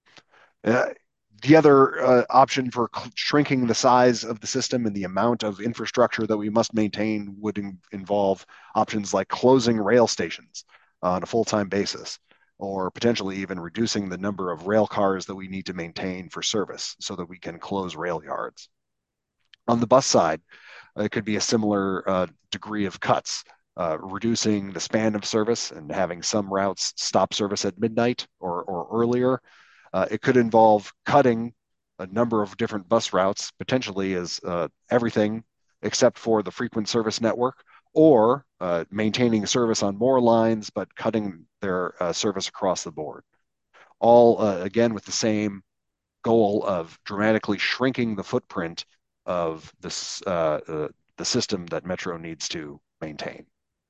The other option for shrinking the size of the system and the amount of infrastructure that we must maintain would involve options like closing rail stations on a full-time basis, or potentially even reducing the number of rail cars that we need to maintain for service so that we can close rail yards. On the bus side, it could be a similar degree of cuts, reducing the span of service and having some routes stop service at midnight or earlier. It could involve cutting a number of different bus routes, potentially as everything except for the frequent service network, or maintaining service on more lines but cutting their service across the board. All, again, with the same goal of dramatically shrinking the footprint of this, the system that Metro needs to maintain.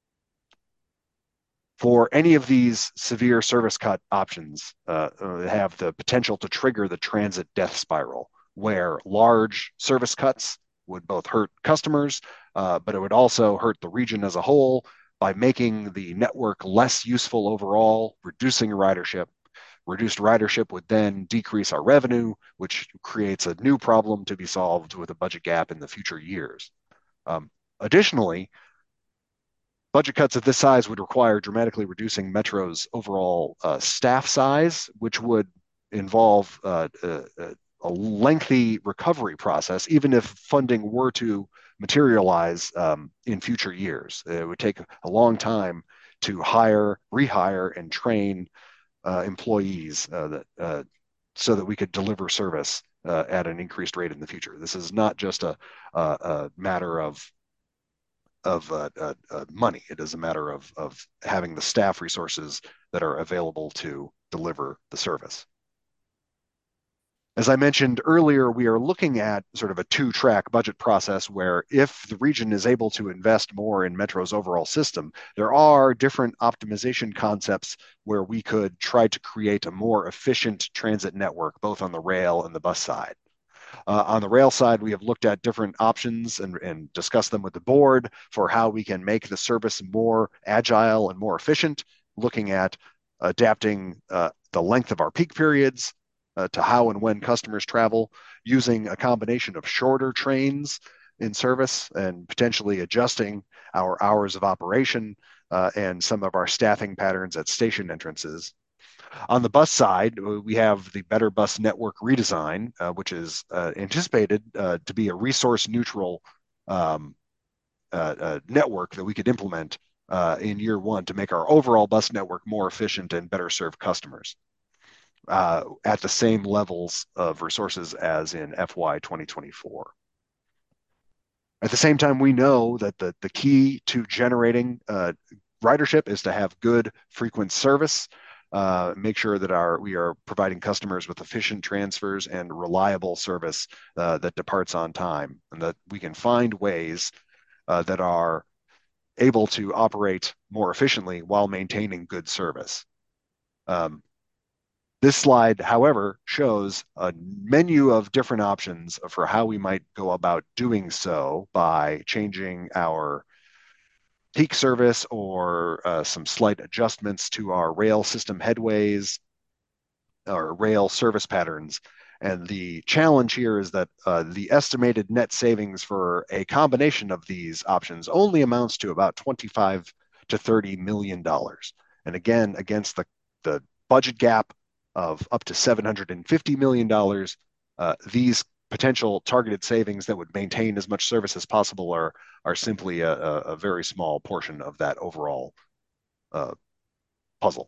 For any of these severe service cut options, have the potential to trigger the transit death spiral, where large service cuts would both hurt customers, but it would also hurt the region as a whole by making the network less useful overall, reducing ridership. Reduced ridership would then decrease our revenue, which creates a new problem to be solved with a budget gap in the future years. Additionally, budget cuts of this size would require dramatically reducing Metro's overall staff size, which would involve a lengthy recovery process, even if funding were to materialize in future years. It would take a long time to hire, rehire, and train employees so that we could deliver service at an increased rate in the future. This is not just a matter of money. It is a matter of having the staff resources that are available to deliver the service. As I mentioned earlier, we are looking at sort of a two-track budget process where if the region is able to invest more in Metro's overall system, there are different optimization concepts where we could try to create a more efficient transit network, both on the rail and the bus side. On the rail side, we have looked at different options and discussed them with the board for how we can make the service more agile and more efficient, looking at adapting the length of our peak periods to how and when customers travel, using a combination of shorter trains in service and potentially adjusting our hours of operation and some of our staffing patterns at station entrances. On the bus side, we have the Better Bus Network redesign, which is anticipated to be a resource neutral network that we could implement in year one to make our overall bus network more efficient and better serve customers at the same levels of resources as in FY 2024. At the same time, we know that the key to generating ridership is to have good frequent service, make sure that we are providing customers with efficient transfers and reliable service that departs on time, and that we can find ways that are able to operate more efficiently while maintaining good service. This slide, however, shows a menu of different options for how we might go about doing so by changing our peak service or some slight adjustments to our rail system headways or rail service patterns. And the challenge here is that the estimated net savings for a combination of these options only amounts to about $25 to $30 million. And again, against the budget gap of up to $750 million, these potential targeted savings that would maintain as much service as possible are simply a very small portion of that overall puzzle.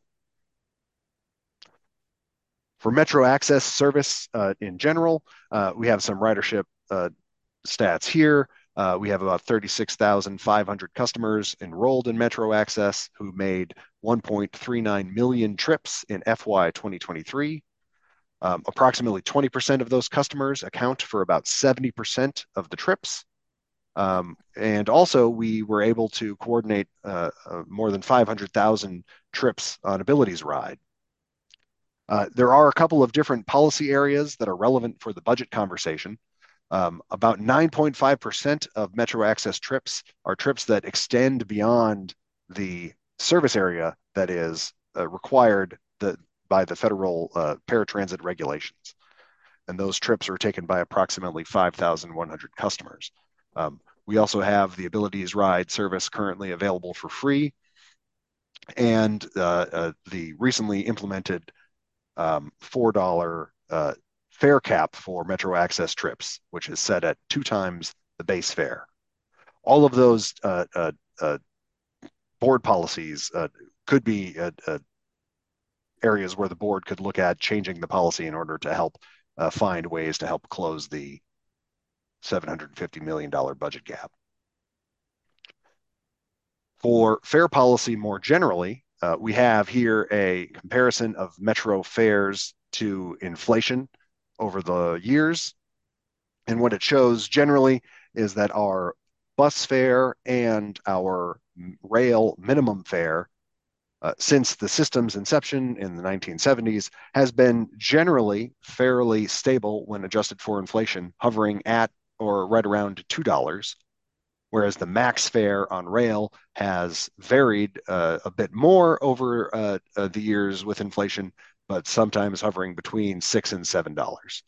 For Metro Access service in general, we have some ridership stats here. We have about 36,500 customers enrolled in Metro Access who made 1.39 million trips in FY 2023. Approximately 20% of those customers account for about 70% of the trips. And also, we were able to coordinate more than 500,000 trips on Abilities Ride. There are a couple of different policy areas that are relevant for the budget conversation. About 9.5% of Metro Access trips are trips that extend beyond the service area that is required by the federal paratransit regulations. And those trips are taken by approximately 5,100 customers. We also have the Abilities Ride service currently available for free, and the recently implemented $4 fare cap for Metro Access trips, which is set at 2 times the base fare. All of those board policies could be areas where the board could look at changing the policy in order to help find ways to help close the $750 million budget gap. For fare policy more generally, we have here a comparison of Metro fares to inflation over the years. And what it shows generally is that our bus fare and our rail minimum fare since the system's inception in the 1970s has been generally fairly stable when adjusted for inflation, hovering at or right around $2, whereas the max fare on rail has varied a bit more over the years with inflation, but sometimes hovering between $6 and $7.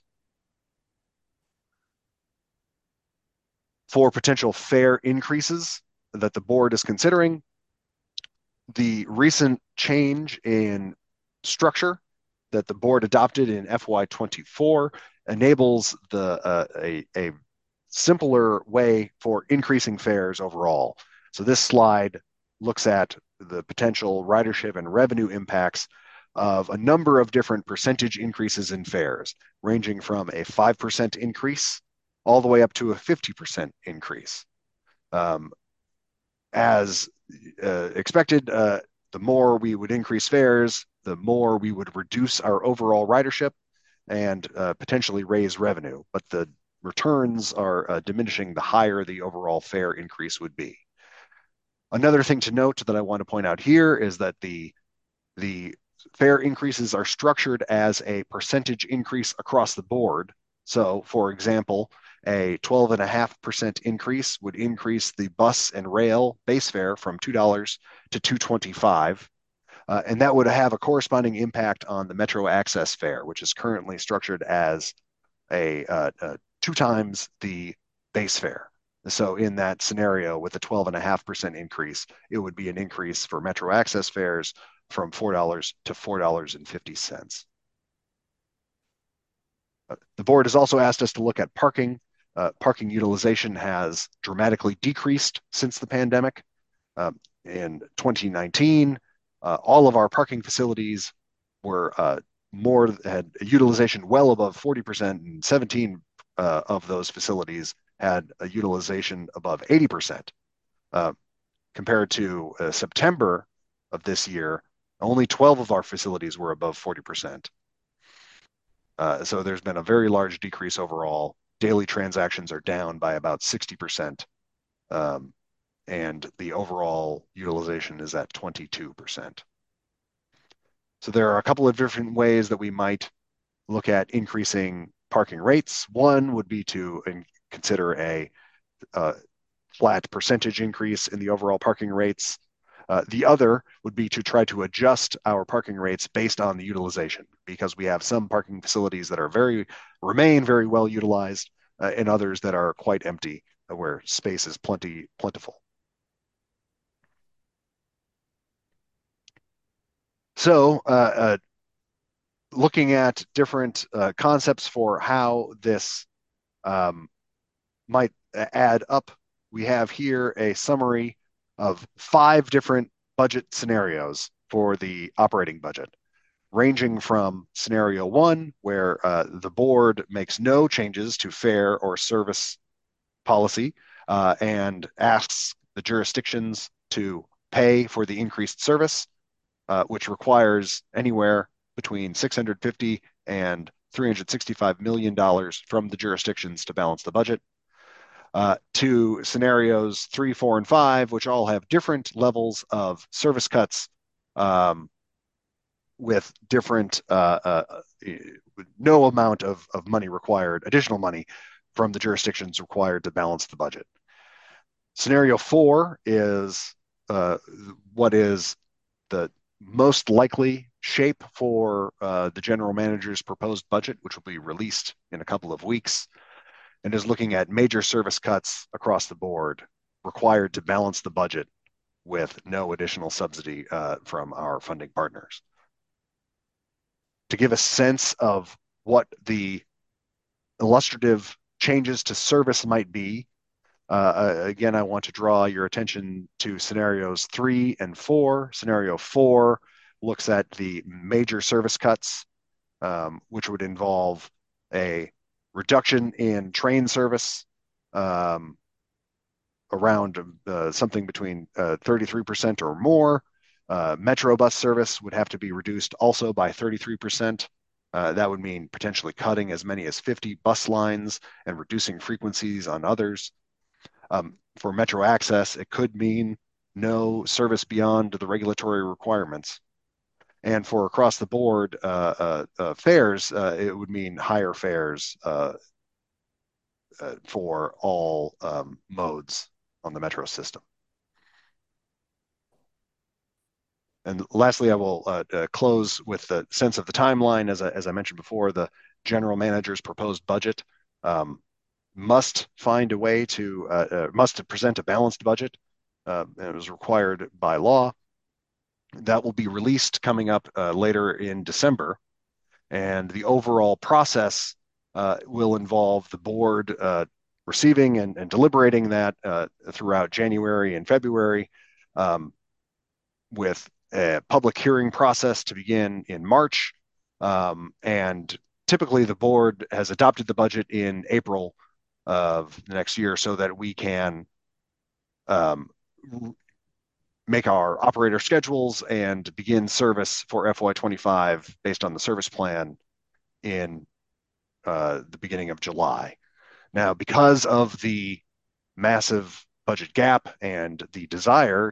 For potential fare increases that the board is considering, the recent change in structure that the board adopted in FY24 enables a simpler way for increasing fares overall. So this slide looks at the potential ridership and revenue impacts of a number of different percentage increases in fares, ranging from a 5% increase all the way up to a 50% increase. As expected, the more we would increase fares, the more we would reduce our overall ridership and potentially raise revenue. But the returns are diminishing the higher the overall fare increase would be. Another thing to note that I want to point out here is that the fare increases are structured as a percentage increase across the board. So, for example, a 12.5% increase would increase the bus and rail base fare from $2 to $2.25. and that would have a corresponding impact on the Metro Access fare, which is currently structured as a 2 times the base fare. So in that scenario, with a 12.5% increase, it would be an increase for Metro Access fares from $4 to $4.50. The board has also asked us to look at parking. Parking utilization has dramatically decreased since the pandemic. In 2019, all of our parking facilities were had utilization well above 40%, and 17 of those facilities had a utilization above 80%. Compared to September of this year, only 12 of our facilities were above 40%. So there's been a very large decrease overall. Daily transactions are down by about 60%, and the overall utilization is at 22%. So there are a couple of different ways that we might look at increasing parking rates. One would be to consider a flat percentage increase in the overall parking rates. The other would be to try to adjust our parking rates based on the utilization, because we have some parking facilities that are remain very well utilized, and others that are quite empty, where space is plentiful. So, looking at different concepts for how this might add up, we have here a summary of 5 different budget scenarios for the operating budget, ranging from scenario 1, where the board makes no changes to fare or service policy and asks the jurisdictions to pay for the increased service, which requires anywhere between $650 and $365 million from the jurisdictions to balance the budget. To scenarios 3, 4, and 5, which all have different levels of service cuts, with different no amount of money required, additional money from the jurisdictions required to balance the budget. Scenario 4 is what is the most likely shape for the general manager's proposed budget, which will be released in a couple of weeks, and is looking at major service cuts across the board required to balance the budget with no additional subsidy from our funding partners. To give a sense of what the illustrative changes to service might be, again, I want to draw your attention to scenarios 3 and 4. Scenario 4 looks at the major service cuts, which would involve a reduction in train service around something between 33% or more. Metro bus service would have to be reduced also by 33%. That would mean potentially cutting as many as 50 bus lines and reducing frequencies on others. For Metro Access, it could mean no service beyond the regulatory requirements. And for across the board fares, it would mean higher fares for all modes on the Metro system. And lastly, I will close with the sense of the timeline. As I mentioned before, the general manager's proposed budget must find a way to must present a balanced budget. It was required by law. That will be released coming up later in December, and the overall process will involve the board receiving and deliberating that throughout January and February, with a public hearing process to begin in March. And typically the board has adopted the budget in April of the next year so that we can make our operator schedules and begin service for FY25 based on the service plan in the beginning of July. Now, because of the massive budget gap and the desire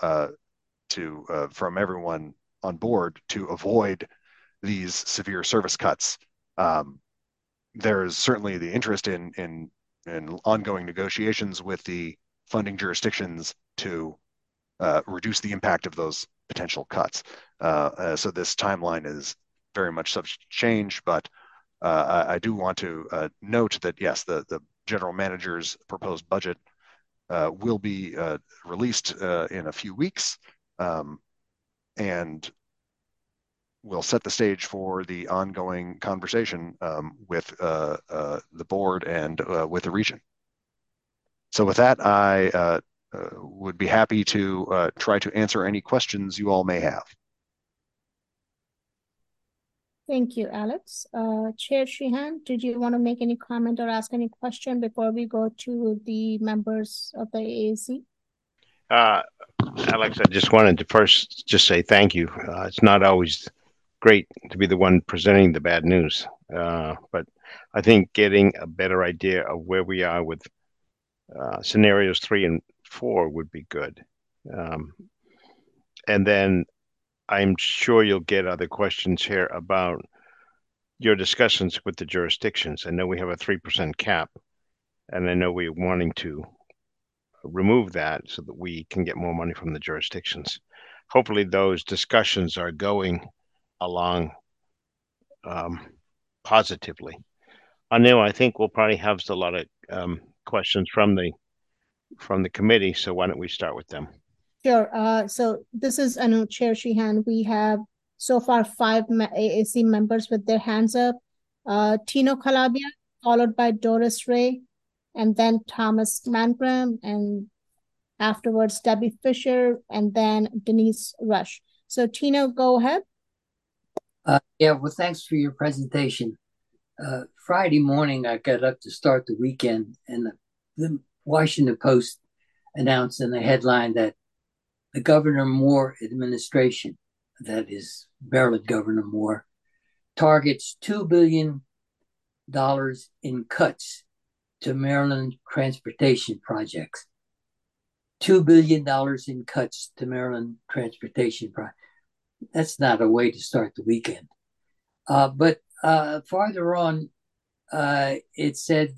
from everyone on board to avoid these severe service cuts, there is certainly the interest in ongoing negotiations with the funding jurisdictions to reduce the impact of those potential cuts. So this timeline is very much subject to change, but I do want to note that, yes, the general manager's proposed budget will be released in a few weeks, and will set the stage for the ongoing conversation with the board and with the region. So with that, I would be happy to try to answer any questions you all may have. Thank you, Alex. Chair Sheehan, did you want to make any comment or ask any question before we go to the members of the AAC? Alex, I just wanted to first just say thank you. It's not always great to be the one presenting the bad news, but I think getting a better idea of where we are with scenarios 3 and 4 would be good. And then I'm sure you'll get other questions here about your discussions with the jurisdictions. I know we have a 3% cap, and I know we're wanting to remove that so that we can get more money from the jurisdictions. Hopefully those discussions are going along positively. Anu, I think we'll probably have a lot of questions from the committee, so why don't we start with them? Sure. So this is Anu, Chair Sheehan. We have so far 5 AAC members with their hands up. Tino Calabia, followed by Doris Ray, and then Thomas Mangrum, and afterwards Debbie Fisher, and then Denise Rush. So Tino, go ahead. Yeah, well, thanks for your presentation. Friday morning, I got up to start the weekend, and the Washington Post announced in the headline that the Governor Moore administration, that is Maryland Governor Moore, targets $2 billion in cuts to Maryland transportation projects. $2 billion in cuts to Maryland transportation projects. That's not a way to start the weekend. But farther on, it said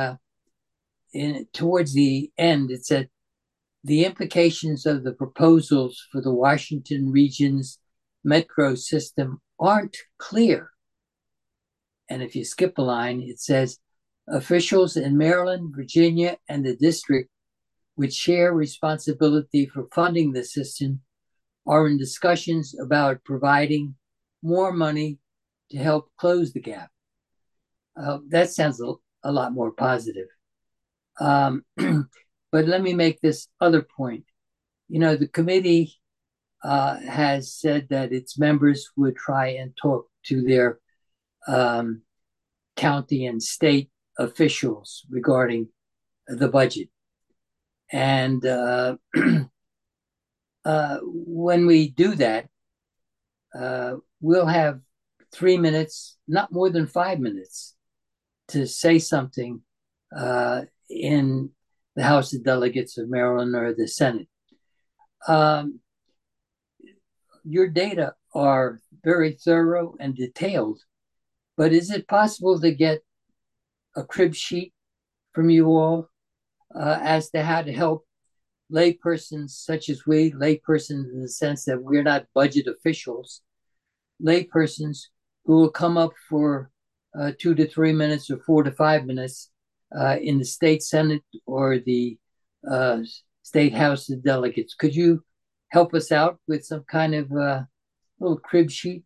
towards the end, it said the implications of the proposals for the Washington region's metro system aren't clear. And if you skip a line, it says officials in Maryland, Virginia, and the district which share responsibility for funding the system are in discussions about providing more money to help close the gap. That sounds a lot more positive. But let me make this other point. You know, the committee has said that its members would try and talk to their county and state officials regarding the budget. And when we do that, we'll have 3 minutes, not more than 5 minutes, to say something in the House of Delegates of Maryland or the Senate. Your data are very thorough and detailed, but is it possible to get a crib sheet from you all as to how to help laypersons such as we, laypersons in the sense that we're not budget officials, laypersons who will come up for 2 to 3 minutes or 4 to 5 minutes in the state Senate or the state House of Delegates. Could you help us out with some kind of little crib sheet?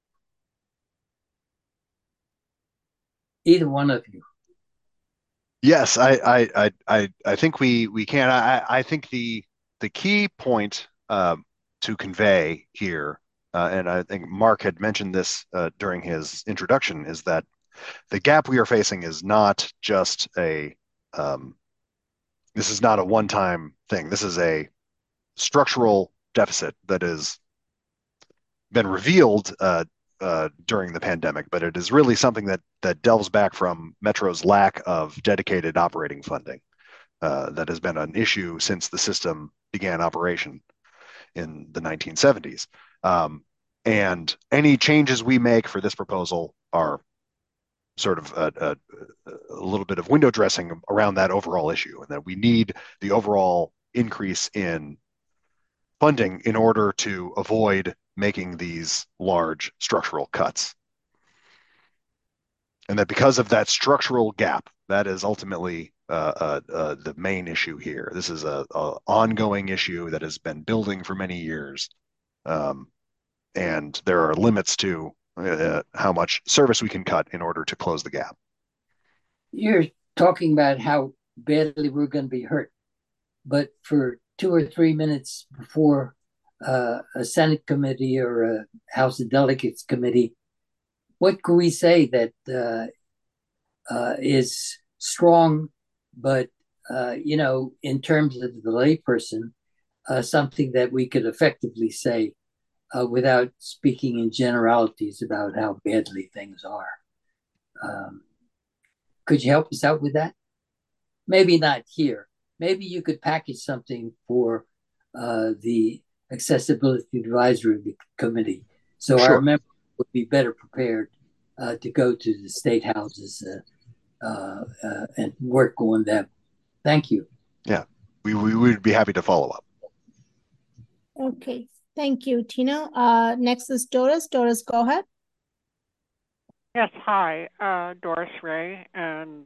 Either one of you. Yes, I think we can. I think the key point to convey here, and I think Mark had mentioned this during his introduction, is that the gap we are facing is not just this is not a one-time thing. This is a structural deficit that has been revealed during the pandemic, but it is really something that delves back from Metro's lack of dedicated operating funding that has been an issue since the system began operation in the 1970s. And any changes we make for this proposal are sort of a little bit of window dressing around that overall issue, and that we need the overall increase in funding in order to avoid making these large structural cuts. And that because of that structural gap, that is ultimately the main issue here. This is a ongoing issue that has been building for many years, and there are limits to how much service we can cut in order to close the gap. You're talking about how badly we're going to be hurt, but for 2 or 3 minutes before a Senate committee or a House of Delegates committee, what could we say that is strong, but in terms of the layperson, something that we could effectively say without speaking in generalities about how badly things are? Could you help us out with that? Maybe not here. Maybe you could package something for the Accessibility Advisory Committee, so Sure. our members would be better prepared to go to the state houses and work on them. Thank you. Yeah, we would be happy to follow up. Okay, thank you, Tino. Next is Doris. Doris, go ahead. Yes, hi, Doris Ray, and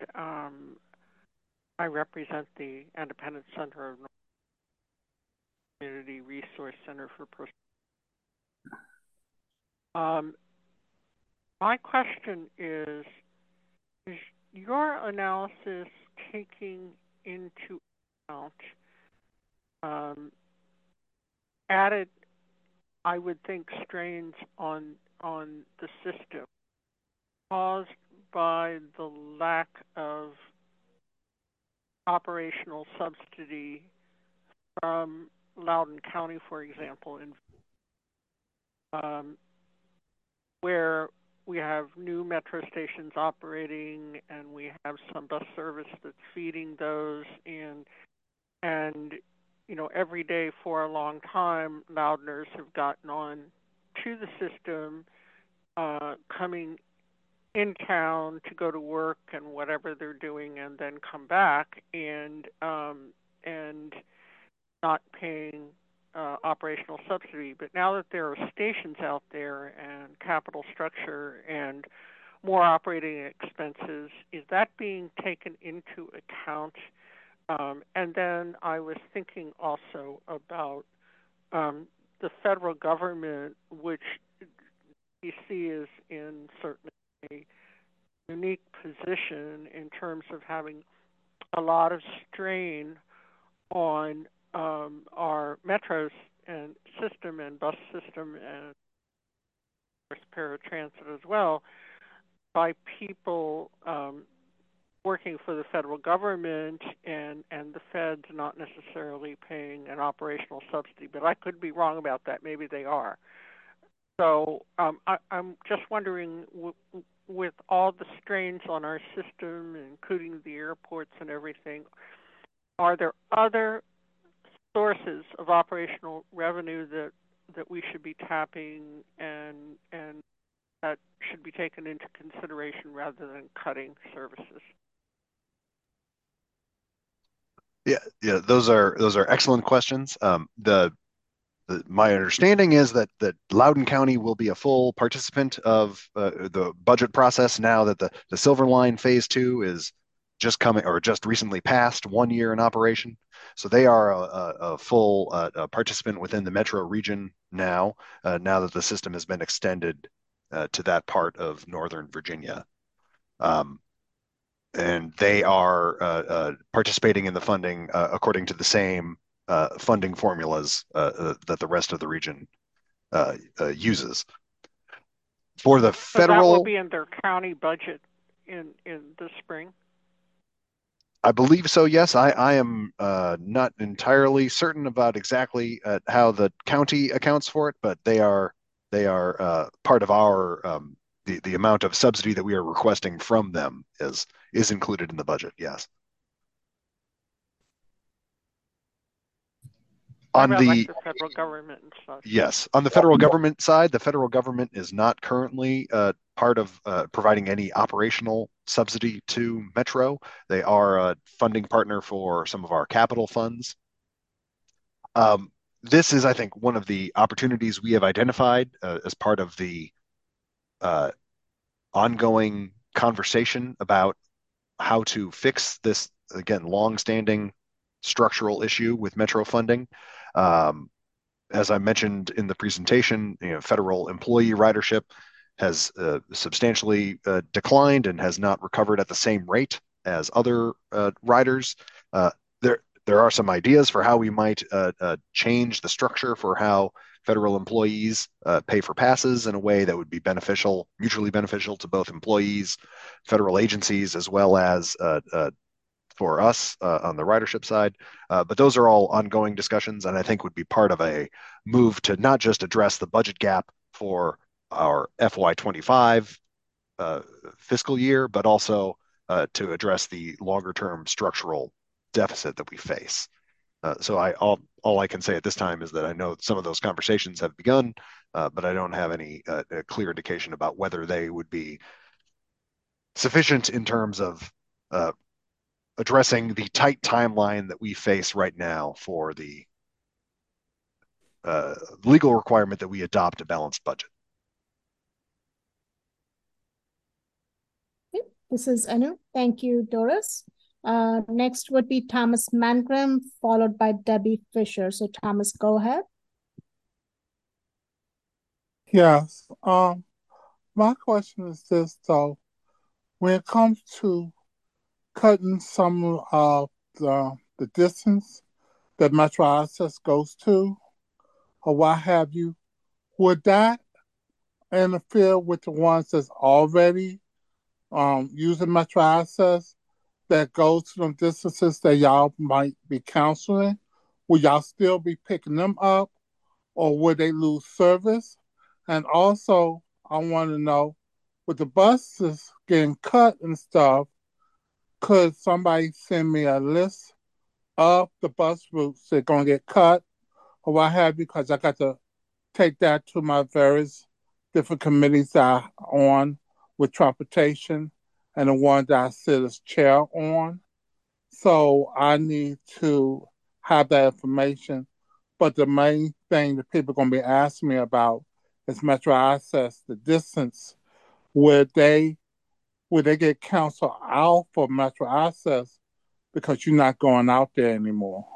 I represent the Independent Center of Community Resource Center for Person. My question is your analysis taking into account added, I would think, strains on the system caused by the lack of operational subsidy from Loudoun County, for example, where we have new metro stations operating and we have some bus service that's feeding those, and every day for a long time, Loudoners have gotten on to the system, coming in town to go to work and whatever they're doing, and then come back and not paying operational subsidy. But now that there are stations out there and capital structure and more operating expenses, is that being taken into account? And then I was thinking also about the federal government, which DC is in certainly a unique position in terms of having a lot of strain on our metro and system and bus system and paratransit as well, by people working for the federal government and the feds not necessarily paying an operational subsidy. But I could be wrong about that. Maybe they are. So I'm just wondering, with all the strains on our system, including the airports and everything, are there other sources of operational revenue that we should be tapping and that should be taken into consideration rather than cutting services? Yeah, those are excellent questions. My understanding is that Loudoun County will be a full participant of the budget process now that the Silver Line Phase 2 is just coming, or just recently passed 1 year in operation. So they are a full participant within the metro region now that the system has been extended to that part of Northern Virginia. And they are participating in the funding according to the same funding formulas that the rest of the region uses. For the federal, so that will be in their county budget in the spring. I believe so. Yes, I am not entirely certain about exactly how the county accounts for it, but they are part of our the amount of subsidy that we are requesting from them is included in the budget. Yes. On the federal government and stuff. Yes, on the federal government side, the federal government is not currently part of providing any operational subsidy to Metro. They are a funding partner for some of our capital funds. this is, I think, one of the opportunities we have identified as part of the ongoing conversation about how to fix this, again, long-standing structural issue with Metro funding. As I mentioned in the presentation, federal employee ridership has substantially declined and has not recovered at the same rate as other riders. There are some ideas for how we might change the structure for how federal employees pay for passes in a way that would be beneficial, mutually beneficial to both employees, federal agencies, as well as for us on the ridership side. But those are all ongoing discussions, and I think would be part of a move to not just address the budget gap for our FY25 fiscal year, but also to address the longer term structural deficit that we face. So all I can say at this time is that I know some of those conversations have begun, but I don't have any clear indication about whether they would be sufficient in terms of addressing the tight timeline that we face right now for the legal requirement that we adopt a balanced budget. This is Anu. Thank you, Doris. Next would be Thomas Mangrum, followed by Debbie Fisher. So Thomas, go ahead. Yes. My question is this, though. When it comes to cutting some of the distance that Metro Access goes to, or what have you, would that interfere with the ones that's already using Metro Access that goes to them distances that y'all might be counseling? Will y'all still be picking them up, or would they lose service? And also, I want to know, with the buses getting cut and stuff, could somebody send me a list of the bus routes that are going to get cut or what have you? Because I got to take that to my various different committees that I'm on with transportation and the one that I sit as chair on. So I need to have that information. But the main thing that people are going to be asking me about is Metro Access, the distance. Would they get counseled out for Metro Access because you're not going out there anymore?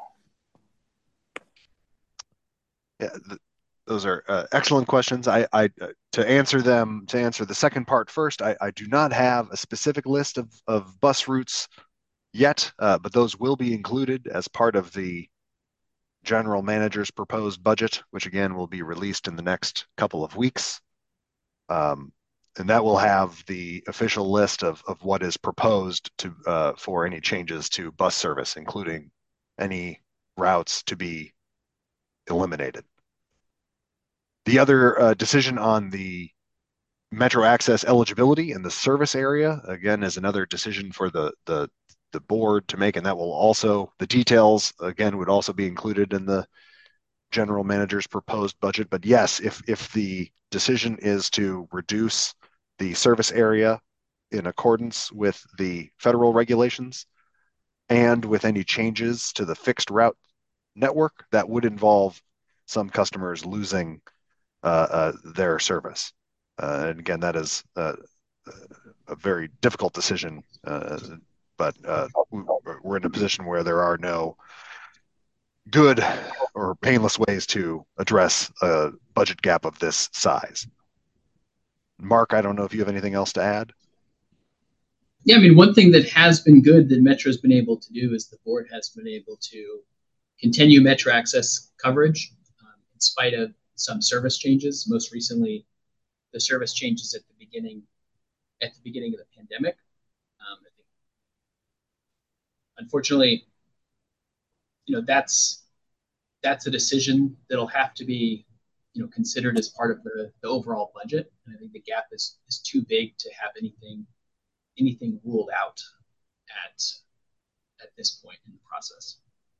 Yeah, those are excellent questions. To answer the second part first, I do not have a specific list of bus routes yet, but those will be included as part of the general manager's proposed budget, which again will be released in the next couple of weeks. And that will have the official list of what is proposed to for any changes to bus service, including any routes to be eliminated. The other decision on the Metro Access eligibility in the service area, again, is another decision for the board to make, and that will also, the details, again, would also be included in the general manager's proposed budget. But yes, if the decision is to reduce the service area in accordance with the federal regulations and with any changes to the fixed route network, that would involve some customers losing their service. And again, that is a very difficult decision, but we're in a position where there are no good or painless ways to address a budget gap of this size. Mark, I don't know if you have anything else to add. Yeah, I mean, one thing that has been good that Metro's been able to do is the board has been able to continue Metro Access coverage in spite of some service changes. Most recently, the service changes at the beginning of the pandemic. I think, unfortunately, that's a decision that'll have to be considered as part of the overall budget. And I think the gap is too big to have anything ruled out at this point in the process.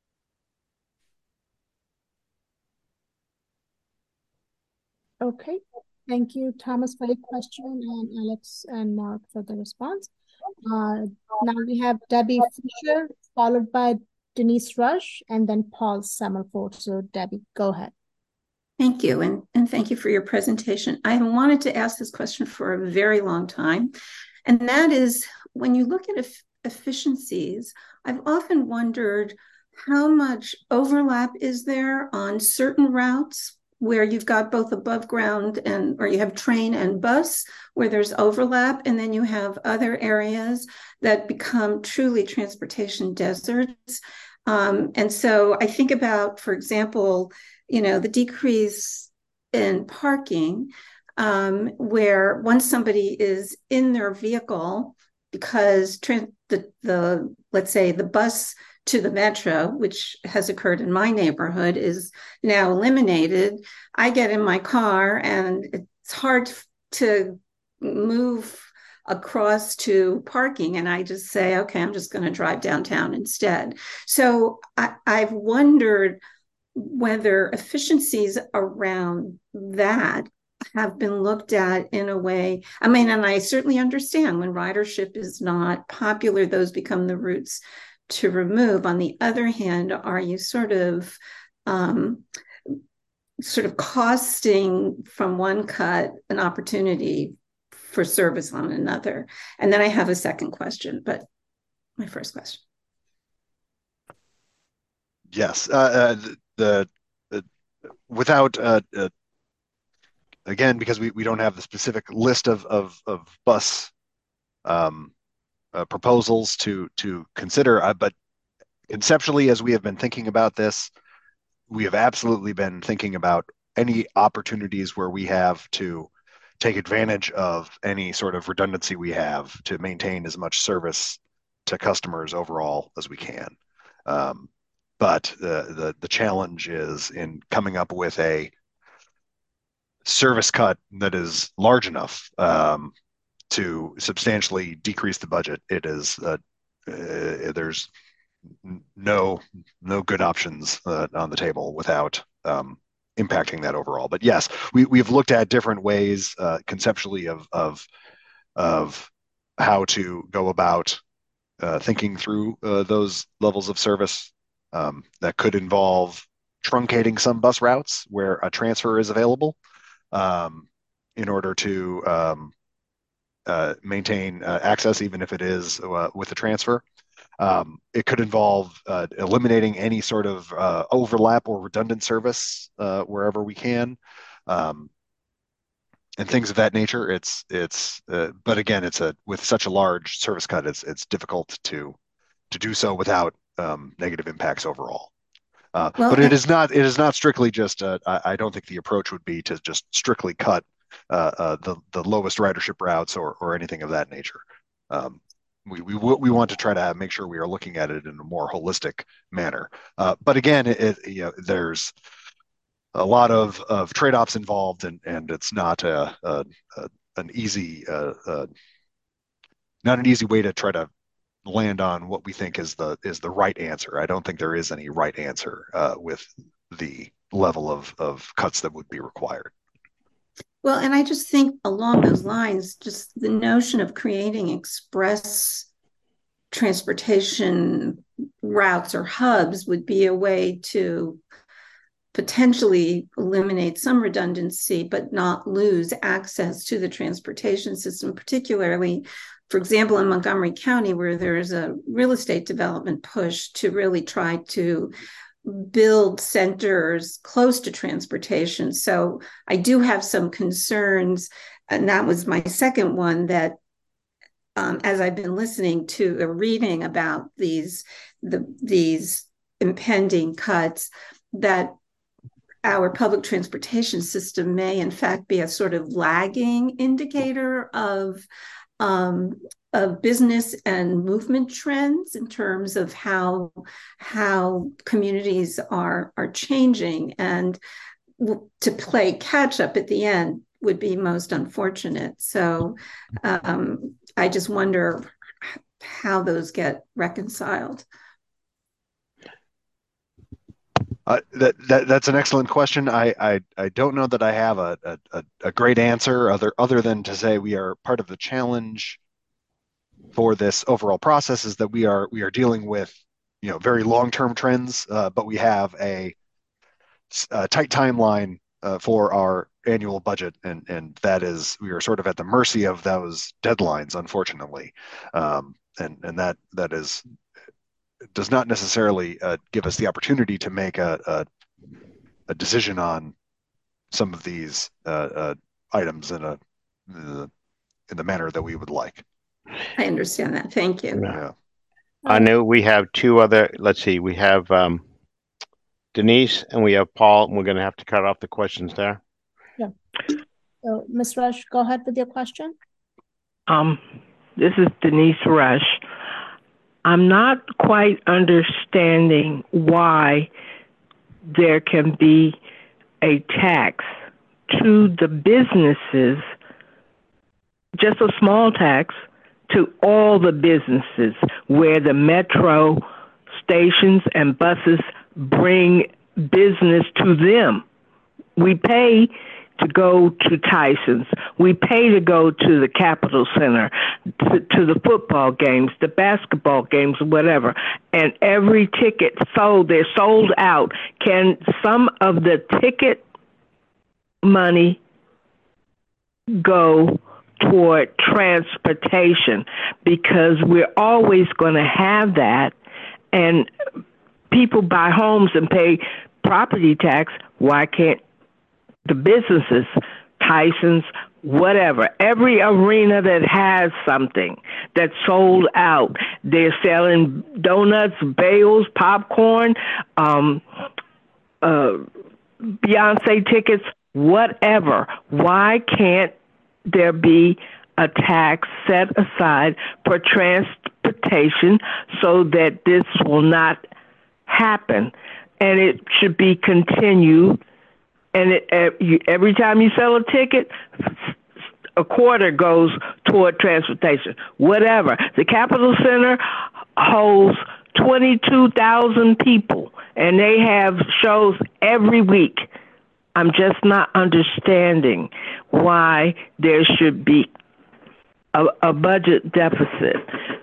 Okay, thank you, Thomas, for your question, and Alex and Mark for the response. Now we have Debbie Fisher, followed by Denise Rush, and then Paul Summerford. So Debbie, go ahead. Thank you, and thank you for your presentation. I have wanted to ask this question for a very long time, and that is, when you look at efficiencies, I've often wondered how much overlap is there on certain routes where you've got both above ground or you have train and bus where there's overlap, and then you have other areas that become truly transportation deserts. And so I think about, for example, the decrease in parking, where once somebody is in their vehicle, because let's say the bus to the metro, which has occurred in my neighborhood, is now eliminated. I get in my car and it's hard to move across to parking, and I just say, okay, I'm just going to drive downtown instead. So I've wondered whether efficiencies around that have been looked at in a way. I mean, and I certainly understand when ridership is not popular, those become the routes to remove. On the other hand, are you sort of costing from one cut an opportunity for service on another? And then I have a second question, but my first question. Yes, without again, because we don't have the specific list of bus proposals to consider, but conceptually, as we have been thinking about this, we have absolutely been thinking about any opportunities where we have to take advantage of any sort of redundancy we have to maintain as much service to customers overall as we can. But the challenge is in coming up with a service cut that is large enough to substantially decrease the budget. It is there's no good options on the table without impacting that overall. But yes, we've looked at different ways conceptually of how to go about thinking through those levels of service. That could involve truncating some bus routes where a transfer is available in order to maintain access, even if it is with a transfer. It could involve eliminating any sort of overlap or redundant service wherever we can, and things of that nature. But again, with such a large service cut, it's difficult to do so without negative impacts overall. But it is not strictly just. I don't think the approach would be to just strictly cut the lowest ridership routes or anything of that nature. We want to try to make sure we are looking at it in a more holistic manner. But again, there's a lot of trade-offs involved, and it's not an easy way to try to land on what we think is the right answer. I don't think there is any right answer with the level of cuts that would be required. Well, and I just think along those lines, just the notion of creating express transportation routes or hubs would be a way to potentially eliminate some redundancy, but not lose access to the transportation system, particularly, for example, in Montgomery County, where there is a real estate development push to really try to build centers close to transportation. So I do have some concerns, and that was my second one, that as I've been listening to a reading about these impending cuts, that our public transportation system may in fact be a sort of lagging indicator of business and movement trends in terms of how communities are changing, and to play catch up at the end would be most unfortunate. So I just wonder how those get reconciled. That's an excellent question. I don't know that I have a great answer other than to say we are part of the challenge for this overall process is that we are dealing with very long-term trends, but we have a tight timeline for our annual budget, and that is, we are sort of at the mercy of those deadlines, unfortunately, and that is does not necessarily give us the opportunity to make a decision on some of these items in the manner that we would like. I understand that. Thank you. Yeah. I know we have two other. Let's see. We have Denise and we have Paul, and we're going to have to cut off the questions there. Yeah. So, Ms. Rush, go ahead with your question. This is Denise Rush. I'm not quite understanding why there can be a tax to the businesses, just a small tax to all the businesses where the metro stations and buses bring business to them. We pay to go to Tyson's. We pay to go to the Capitol Center, to the football games, the basketball games, whatever. And every ticket sold, they're sold out. Can some of the ticket money go toward transportation? Because we're always going to have that. And people buy homes and pay property tax. Why can't the businesses, Tyson's, whatever, every arena that has something that's sold out, they're selling donuts, bagels, popcorn, Beyonce tickets, whatever. Why can't there be a tax set aside for transportation so that this will not happen? And it should be continued. And every time you sell a ticket, a quarter goes toward transportation, whatever. The Capitol Center holds 22,000 people, and they have shows every week. I'm just not understanding why there should be a budget deficit.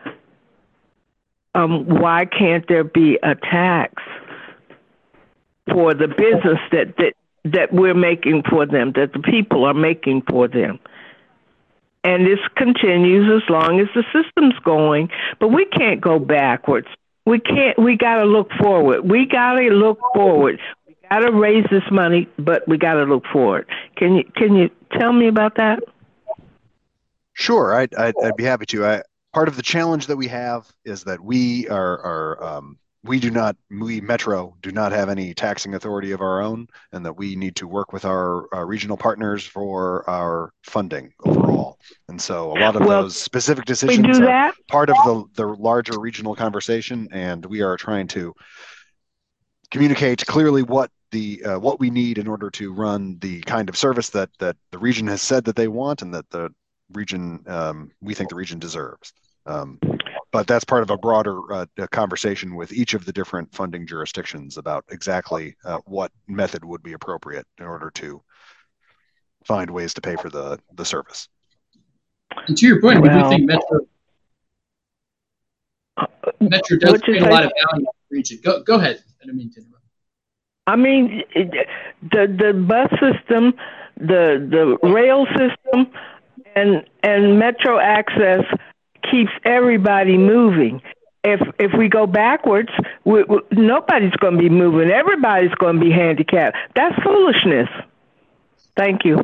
Why can't there be a tax for the business that we're making for them, that the people are making for them? And this continues as long as the system's going, but we can't go backwards. We got to look forward. We got to look forward. We got to raise this money, but we got to look forward. Can you tell me about that? Sure, I'd be happy to. Part of the challenge that we have is that we Metro do not have any taxing authority of our own, and that we need to work with our regional partners for our funding overall. And so a lot of those specific decisions are part of the larger regional conversation, and we are trying to communicate clearly what we need in order to run the kind of service that the region has said that they want, and that the region we think the region deserves. But that's part of a broader conversation with each of the different funding jurisdictions about exactly what method would be appropriate in order to find ways to pay for the service. And to your point, we do think Metro does create a lot of value in the region. Go ahead. I didn't mean to interrupt. I mean, the bus system, the rail system, and Metro Access keeps everybody moving. If we go backwards, nobody's going to be moving. Everybody's going to be handicapped. That's foolishness. Thank you.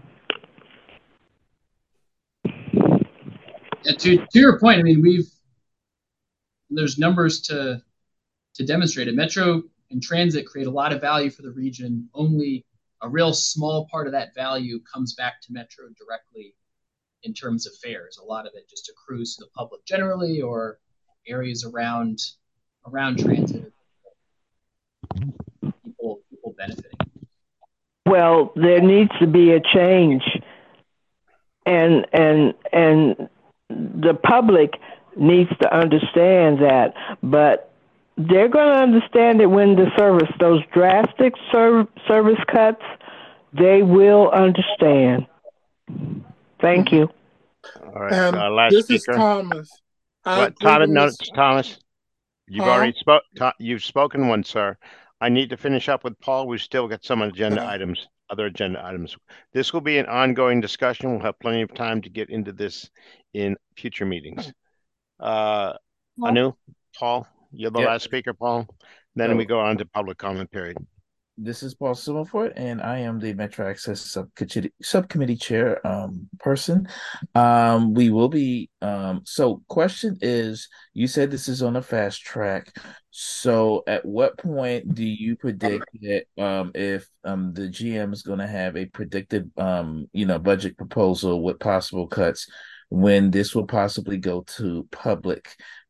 Yeah, to your point, I mean, there's numbers to demonstrate it. Metro and transit create a lot of value for the region. Only a real small part of that value comes back to Metro directly in terms of fares. A lot of it just accrues to the public generally, or areas around transit. People benefiting. Well, there needs to be a change, and the public needs to understand that. But they're going to understand it when those drastic service cuts, they will understand. Thank you. All right. Last this speaker. Is Thomas. Thomas. You've Paul? already you've spoken once, sir. I need to finish up with Paul. We've still got some agenda items, other agenda items. This will be an ongoing discussion. We'll have plenty of time to get into this in future meetings. Anu, Paul, you're the last speaker, Paul. Then we go on to public comment period. This is Paul Silverfort, and I am the Metro Access Subcommittee Chair person. We will be, so question is, you said this is on a fast track. So at what point do you predict that if the GM is going to have a predicted, budget proposal with possible cuts, when this will possibly go to public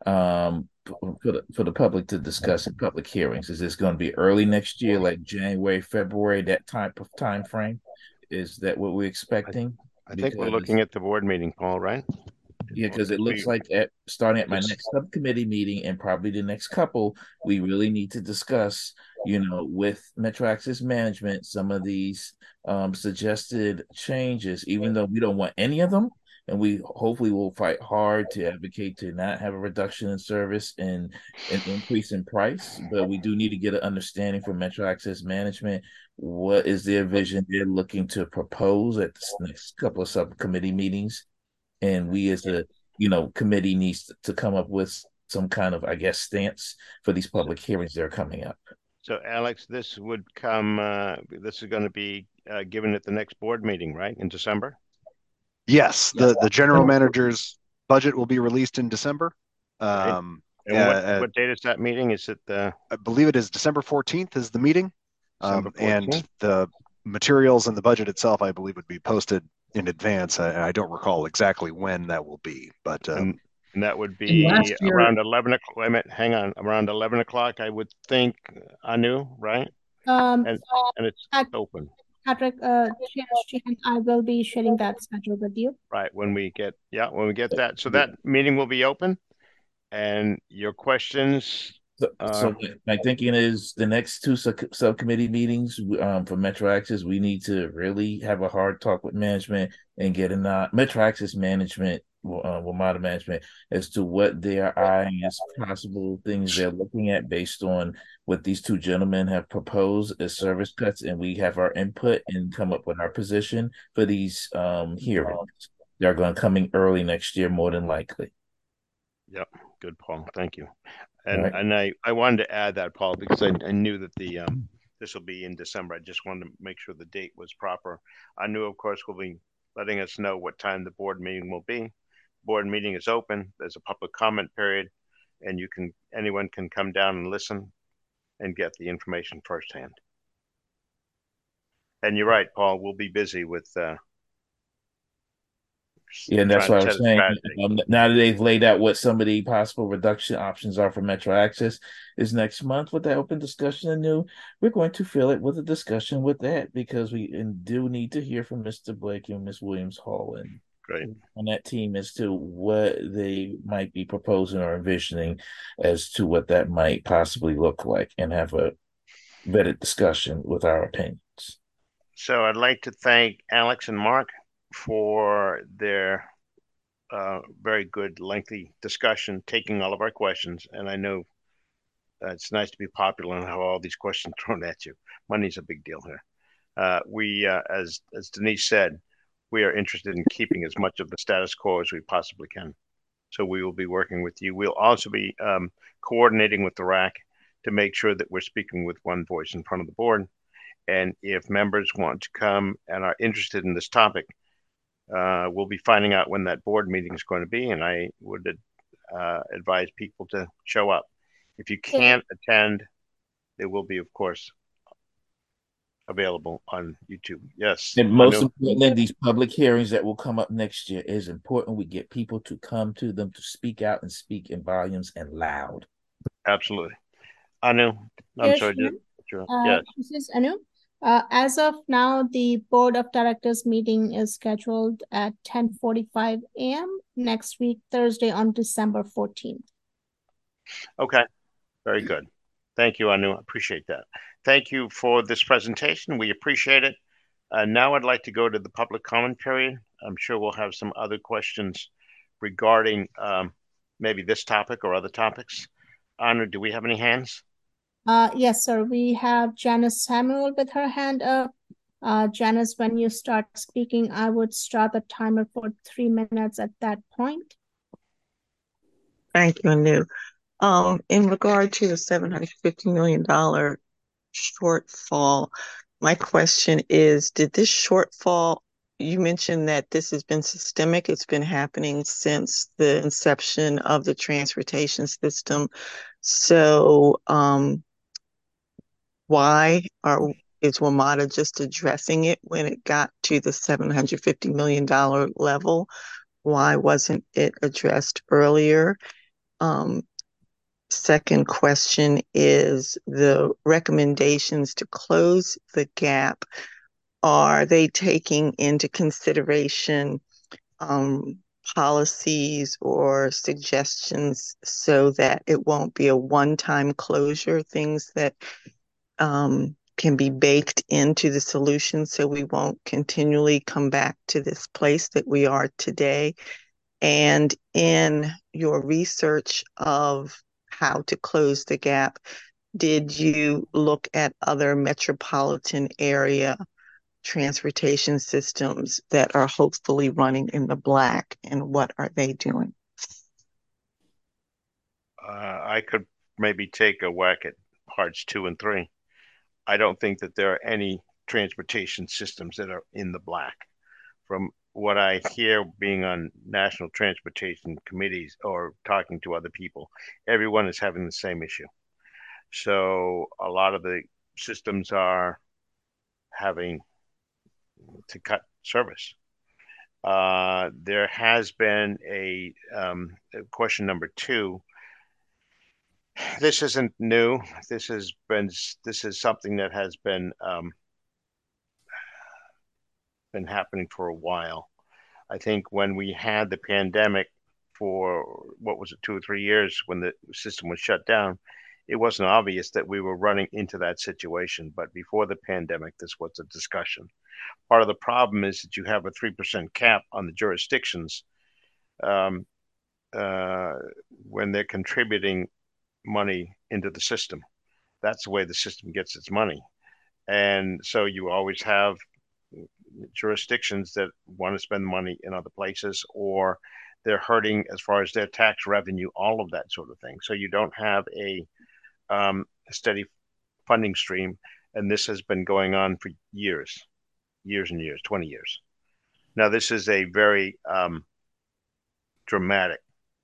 for the public to discuss in public hearings? Is this going to be early next year, like January, February, that type of time frame? Is that what we're expecting? I think we're looking at the board meeting, Paul, right? Yeah, because it looks like starting at my next subcommittee meeting and probably the next couple, we really need to discuss, with Metro Access Management, some of these suggested changes, even though we don't want any of them. And we hopefully will fight hard to advocate to not have a reduction in service and an increase in price. But we do need to get an understanding from Metro Access Management. What is their vision they're looking to propose at the next couple of subcommittee meetings? And we as a committee needs to come up with some kind of, stance for these public hearings that are coming up. So Alex, this would come, this is going to be given at the next board meeting, right? In December? Yes, the general manager's budget will be released in December. And what date is that meeting? Is it I believe it is December 14th is the meeting. And the materials and the budget itself, I believe, would be posted in advance. I don't recall exactly when that will be, but and that would be around 11 o'clock. Wait a minute, hang on, around 11 o'clock, I would think, Anu, right? And it's open. Patrick, I will be sharing that schedule with you. Right, when we get that. So that meeting will be open, and your questions. So my thinking is the next two subcommittee meetings for Metro Access, we need to really have a hard talk with management and get Metro Access Management, WMATA management, as to what they are eyeing as possible things they're looking at based on what these two gentlemen have proposed as service cuts, and we have our input and come up with our position for these hearings. They're going to coming early next year, more than likely. Yep, good, Paul. Thank you. And I wanted to add that, Paul, because I knew that this will be in December. I just wanted to make sure the date was proper. I knew, of course, will be letting us know what time the board meeting will be. Board meeting is open. There's a public comment period, and anyone can come down and listen and get the information firsthand. And you're right, Paul, we'll be busy with and that's what I was saying. Now that they've laid out what some of the possible reduction options are for Metro Access, is next month with that open discussion anew. We're going to fill it with a discussion with that, because we do need to hear from Mr. Blake and Ms. Williams-Hall and on that team as to what they might be proposing or envisioning as to what that might possibly look like, and have a vetted discussion with our opinions. So I'd like to thank Alex and Mark for their very good, lengthy discussion, taking all of our questions. And I know it's nice to be popular and have all these questions thrown at you. Money's a big deal here. We, as Denise said, we are interested in keeping as much of the status quo as we possibly can. So we will be working with you. We'll also be coordinating with the RAC to make sure that we're speaking with one voice in front of the board. And if members want to come and are interested in this topic, we'll be finding out when that board meeting is going to be, and I would advise people to show up. If you can't attend, it will be, of course, available on YouTube. Yes. And most importantly, these public hearings that will come up next year, is important we get people to come to them to speak out and speak in volumes and loud. Absolutely. Anu, I'm sorry. Yes. This is Anu. As of now, the Board of Directors meeting is scheduled at 10:45 a.m. next week, Thursday, on December 14th. Okay, very good. Thank you, Anu. I appreciate that. Thank you for this presentation. We appreciate it. Now I'd like to go to the public comment period. I'm sure we'll have some other questions regarding maybe this topic or other topics. Anu, do we have any hands? Yes, sir. We have Janice Samuel with her hand up. Janice, when you start speaking, I would start the timer for 3 minutes at that point. Thank you, Anu. In regard to the $750 million shortfall, my question is, did this shortfall, you mentioned that this has been systemic, it's been happening since the inception of the transportation system. So why is WMATA just addressing it when it got to the $750 million level? Why wasn't it addressed earlier? Second question is the recommendations to close the gap. Are they taking into consideration policies or suggestions so that it won't be a one-time closure, things that can be baked into the solution so we won't continually come back to this place that we are today? And in your research of how to close the gap, did you look at other metropolitan area transportation systems that are hopefully running in the black, and what are they doing? I could maybe take a whack at parts 2 and 3. I don't think that there are any transportation systems that are in the black. From what I hear being on national transportation committees or talking to other people, everyone is having the same issue. So a lot of the systems are having to cut service. There has been a question number 2. This isn't new. This is something that has been happening for a while. I think when we had the pandemic for, what was it, 2 or 3 years when the system was shut down, it wasn't obvious that we were running into that situation. But before the pandemic, this was a discussion. Part of the problem is that you have a 3% cap on the jurisdictions when they're contributing money into the system. That's the way the system gets its money. And so you always have jurisdictions that want to spend money in other places, or they're hurting as far as their tax revenue, all of that sort of thing. So you don't have a steady funding stream, and this has been going on for years and years, 20 years. Now, this is a very dramatic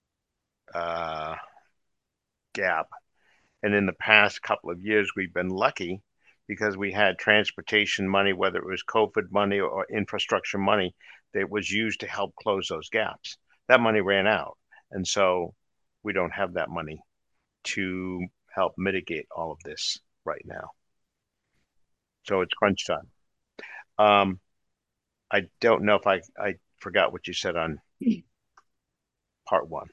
gap. And in the past couple of years, we've been lucky because we had transportation money, whether it was COVID money or infrastructure money, that was used to help close those gaps. That money ran out. And so we don't have that money to help mitigate all of this right now. So it's crunch time. I don't know if I forgot what you said on part 1.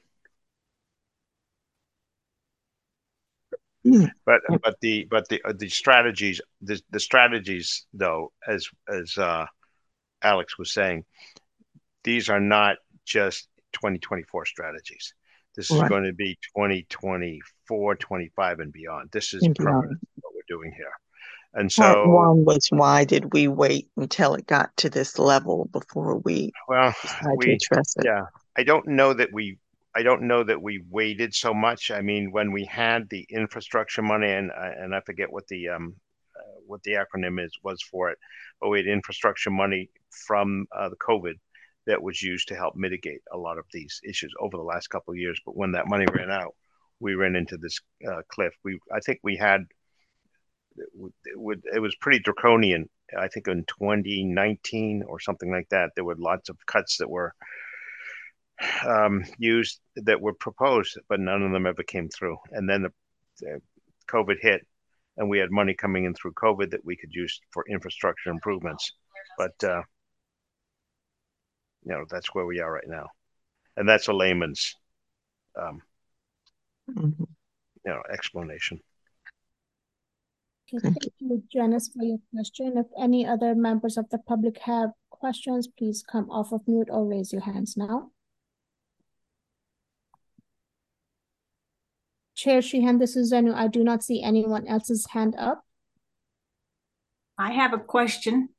But the strategies though, as Alex was saying, these are not just 2024 strategies. This is going to be 2024, 25 and beyond. This is permanent what we're doing here. And so part 1 was, why did we wait until it got to this level before we decided to address it? Yeah, I don't know that we waited so much. I mean, when we had the infrastructure money, and I forget what the acronym was for it, but we had infrastructure money from the COVID that was used to help mitigate a lot of these issues over the last couple of years. But when that money ran out, we ran into this cliff. I think we had, it was pretty draconian. I think in 2019 or something like that, there were lots of cuts that were used, that were proposed, but none of them ever came through. And then the COVID hit, and we had money coming in through COVID that we could use for infrastructure improvements. But that's where we are right now, and that's a layman's explanation. Okay, thank you, Janice, for your question. If any other members of the public have questions, please come off of mute or raise your hands now. Chair Sheehan, this is Zanu. I do not see anyone else's hand up. I have a question.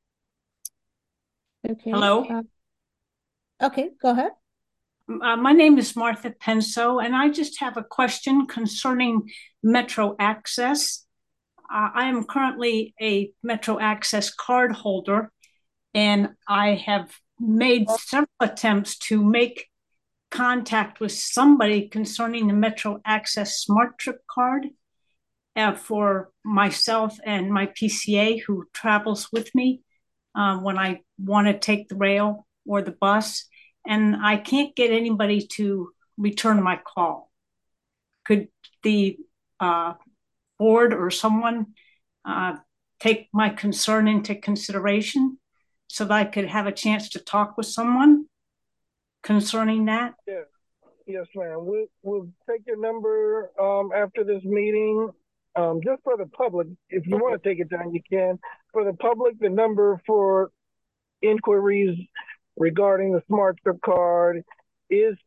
Okay. Hello? Okay, go ahead. My name is Martha Penso, and I just have a question concerning Metro Access. I am currently a Metro Access card holder, and I have made several attempts to make contact with somebody concerning the Metro Access Smart Trip card for myself and my PCA who travels with me when I want to take the rail or the bus, and I can't get anybody to return my call. Could the board or someone take my concern into consideration so that I could have a chance to talk with someone concerning that? Yes, ma'am. We'll take your number after this meeting. Just for the public, if you want to take it down, you can. For the public, the number for inquiries regarding the Smart Trip card is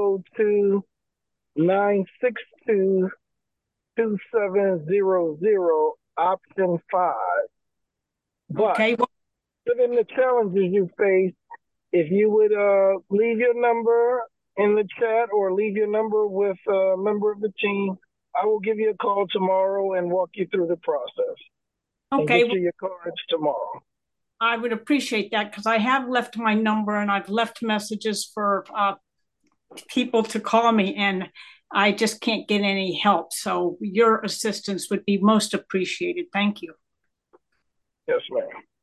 202-962-2700, option 5. But given the challenges you face, if you would leave your number in the chat or leave your number with a member of the team, I will give you a call tomorrow and walk you through the process. Okay. And get you your cards tomorrow. I would appreciate that because I have left my number and I've left messages for people to call me, and I just can't get any help. So your assistance would be most appreciated. Thank you. Yes, ma'am.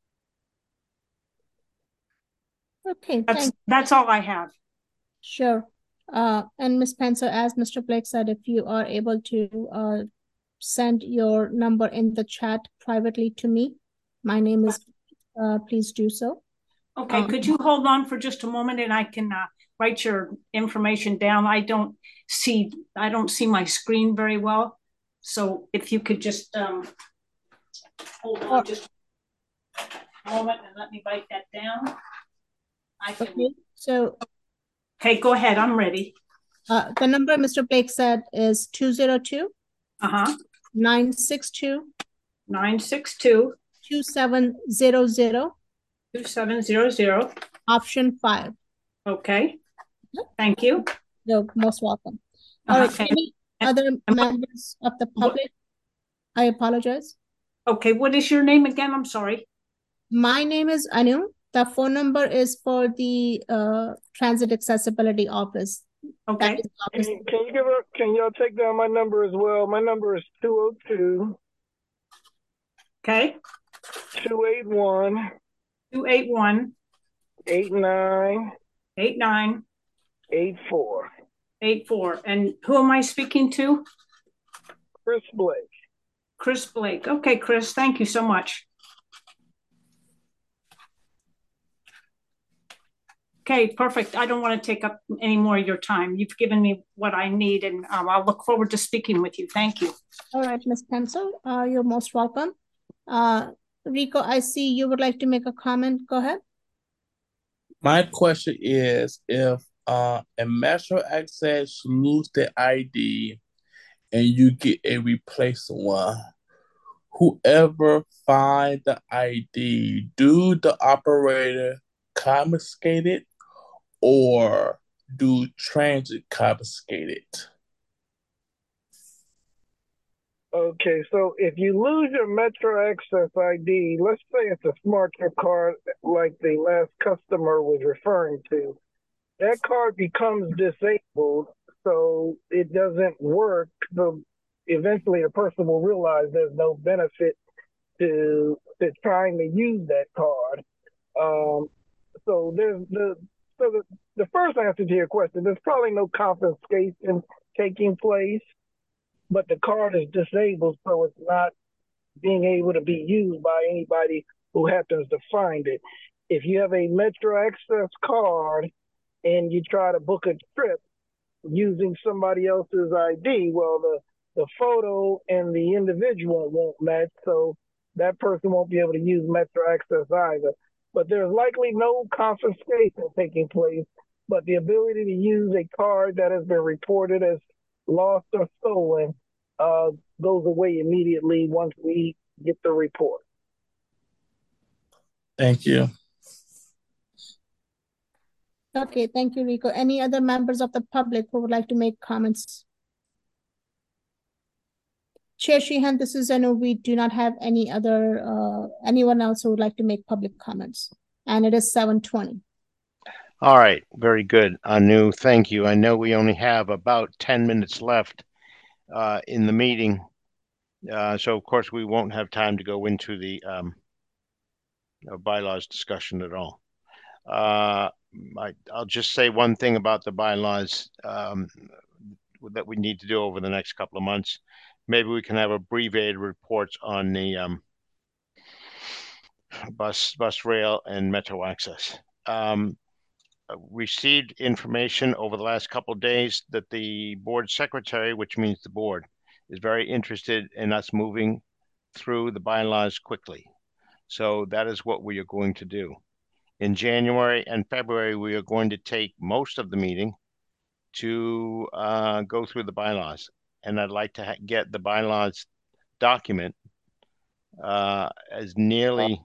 Okay, that's all I have. Sure. And Ms. Penso, as Mr. Blake said, if you are able to send your number in the chat privately to me, my name is, please do so. Okay, could you hold on for just a moment and I can write your information down? I don't see my screen very well. So if you could just hold on just a moment and let me write that down. Okay, go ahead. I'm ready. The number Mr. Blake said is 202 962 2700 option 5. Okay. Thank you. You're most welcome. All right. Any other members of the public? I apologize. Okay. What is your name again? I'm sorry. My name is Anu. The phone number is for the Transit Accessibility Office. Okay. Can y'all take down my number as well? My number is 202. Okay. 281. 89. 84. And who am I speaking to? Chris Blake. Chris Blake. Okay, Chris, thank you so much. Okay, perfect. I don't want to take up any more of your time. You've given me what I need, and I'll look forward to speaking with you. Thank you. All right, Ms. Penso, you're most welcome. Rico, I see you would like to make a comment. Go ahead. My question is, if a Metro Access lose the ID and you get a replacement one, whoever find the ID, do the operator confiscate it or do transit confiscate it? Okay, so if you lose your Metro Access ID, let's say it's a Smart Trip card like the last customer was referring to, that card becomes disabled, so it doesn't work. So eventually a person will realize there's no benefit to trying to use that card. So the first answer to your question, there's probably no confiscation taking place, but the card is disabled, so it's not being able to be used by anybody who happens to find it. If you have a Metro Access card and you try to book a trip using somebody else's ID, well, the photo and the individual won't match, so that person won't be able to use Metro Access either. But there's likely no confiscation taking place, but the ability to use a card that has been reported as lost or stolen goes away immediately once we get the report. Thank you. Okay, thank you, Rico. Any other members of the public who would like to make comments? Chair Sheehan, this is Anu. We do not have any other anyone else who would like to make public comments. And it is 7:20. All right, very good. Anu, thank you. I know we only have about 10 minutes left in the meeting. So of course we won't have time to go into the bylaws discussion at all. I'll just say one thing about the bylaws that we need to do over the next couple of months. Maybe we can have abbreviated reports on the bus, rail, and metro access. Received information over the last couple of days that the board secretary, which means the board, is very interested in us moving through the bylaws quickly. So that is what we are going to do. In January and February, we are going to take most of the meeting to go through the bylaws. And I'd like to get the bylaws document as nearly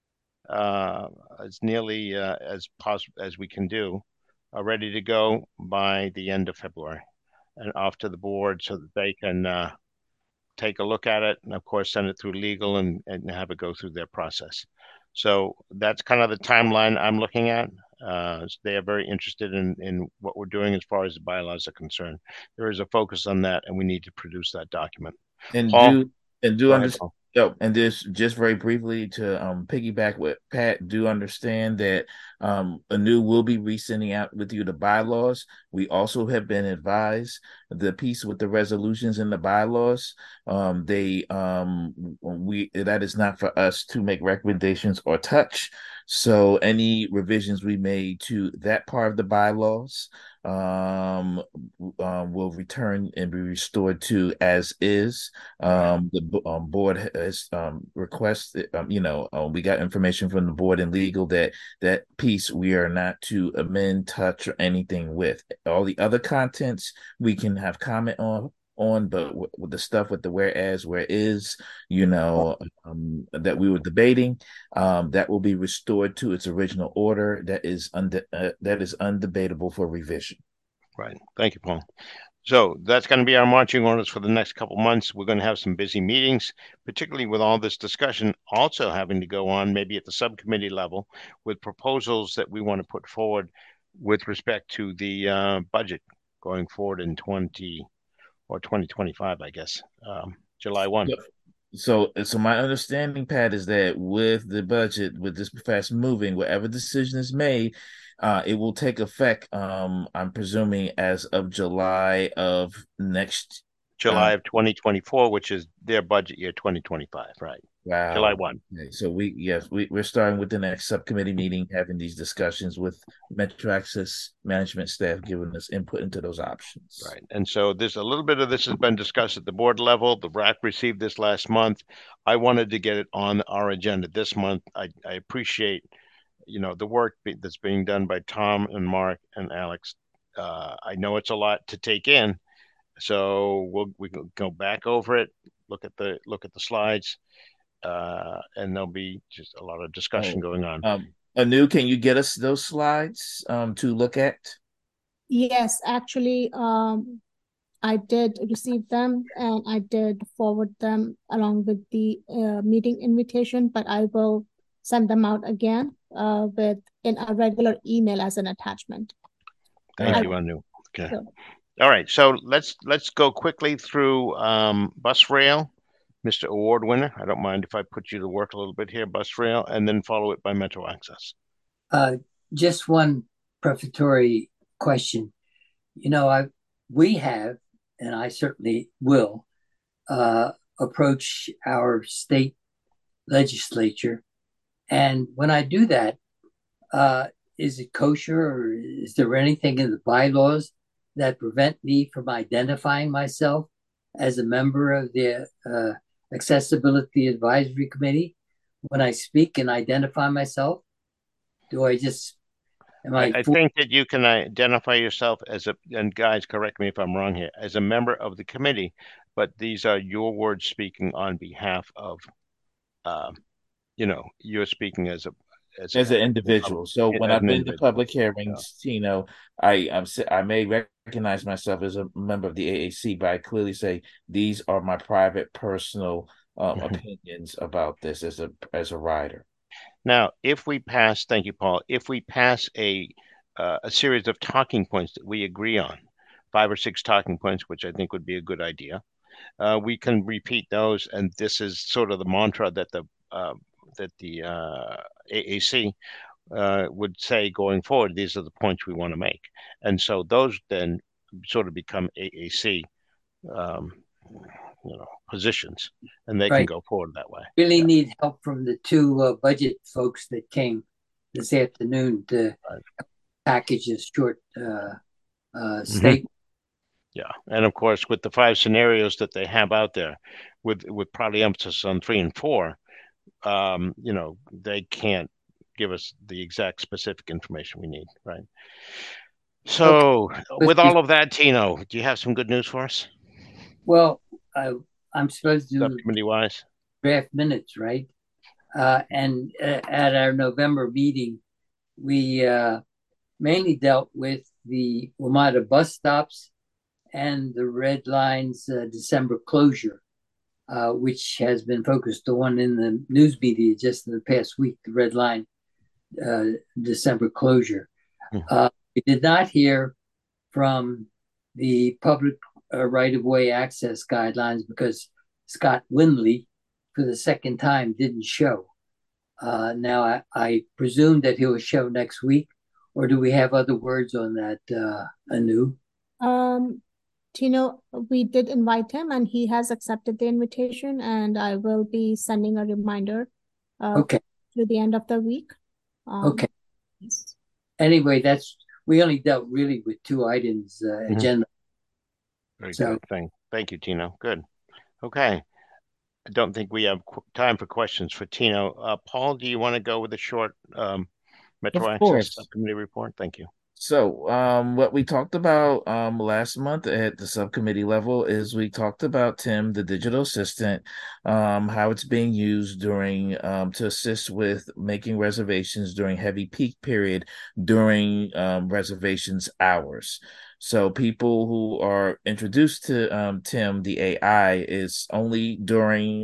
as possible as we can do, ready to go by the end of February, and off to the board so that they can take a look at it, and of course send it through legal and have it go through their process. So that's kind of the timeline I'm looking at. They are very interested in what we're doing as far as the bylaws are concerned. There is a focus on that, and we need to produce that document. And Paul, do understand. And this just very briefly to piggyback with Pat, do understand that Anu will be resending out with you the bylaws. We also have been advised the piece with the resolutions and the bylaws. That is not for us to make recommendations or touch. So any revisions we made to that part of the bylaws will return and be restored to as is. The board has requested, we got information from the board and legal that piece we are not to amend, touch, or anything with. All the other contents we can have comment on, but with the stuff with the whereas, where is, that we were debating, that will be restored to its original order. That is undebatable for revision. Right. Thank you, Paul. So that's going to be our marching orders for the next couple months. We're going to have some busy meetings, particularly with all this discussion also having to go on maybe at the subcommittee level with proposals that we want to put forward with respect to the budget going forward in 2025, I guess, July 1. So my understanding, Pat, is that with the budget, with this fast moving, whatever decision is made, it will take effect, I'm presuming, as of July of next July of 2024, which is their budget year 2025, right? Wow. July 1. Okay. So we're starting with the next subcommittee meeting, having these discussions with Metro Access management staff, giving us input into those options. Right. And so there's a little bit of this has been discussed at the board level. The RAC received this last month. I wanted to get it on our agenda this month. I appreciate, the work that's being done by Tom and Mark and Alex. I know it's a lot to take in. So we can go back over it, look at the slides, and there'll be just a lot of discussion going on. Anu, can you get us those slides to look at? Yes, actually, I did receive them and I did forward them along with the meeting invitation, but I will send them out again in a regular email as an attachment. Thank you, Anu. Okay. Sure. All right, so let's go quickly through bus rail, Mr. Award winner. I don't mind if I put you to work a little bit here, bus rail, and then follow it by metro access. Just one prefatory question. We have, and I certainly will, approach our state legislature. And when I do that, is it kosher, or is there anything in the bylaws that prevent me from identifying myself as a member of the Accessibility Advisory Committee when I speak and identify myself? Do I just I think that you can identify yourself as and guys, correct me if I'm wrong here, as a member of the committee, but these are your words speaking on behalf of, you're speaking as an individual. So when I've been to public hearings, I may recognize myself as a member of the AAC, but I clearly say these are my private, personal opinions about this as a rider. Now, if we pass, thank you, Paul. If we pass a series of talking points that we agree on, 5 or 6 talking points, which I think would be a good idea, we can repeat those, and this is sort of the mantra that the AAC would say going forward. These are the points we want to make, and so those then sort of become AAC positions, and they can go forward that way. Really need help from the 2 budget folks that came this afternoon to package a short statement. Yeah, and of course, with the 5 scenarios that they have out there, with probably emphasis on 3 and 4, they can't give us the exact specific information we need, right? So, with all of that, Tino, do you have some good news for us? Well, I'm supposed to subcommittee-wise draft minutes, right? And at our November meeting, we mainly dealt with the WMATA bus stops and the Red Line's December closure, which has been focused on in the news media just in the past week, the Red Line December closure. We did not hear from the public right-of-way access guidelines because Scott Windley, for the second time, didn't show. Now, I presume that he'll show next week, or do we have other words on that, Anu? Tino, we did invite him, and he has accepted the invitation, and I will be sending a reminder to the end of the week. Yes. Anyway, we only dealt really with 2 items agenda. Very good. Thank you, Tino. Good. Okay. I don't think we have time for questions for Tino. Paul, do you want to go with a short Metro Access Subcommittee report? Thank you. So what we talked about last month at the subcommittee level is we talked about Tim, the digital assistant, how it's being used during to assist with making reservations during heavy peak period during reservations hours. So people who are introduced to Tim, the AI, is only during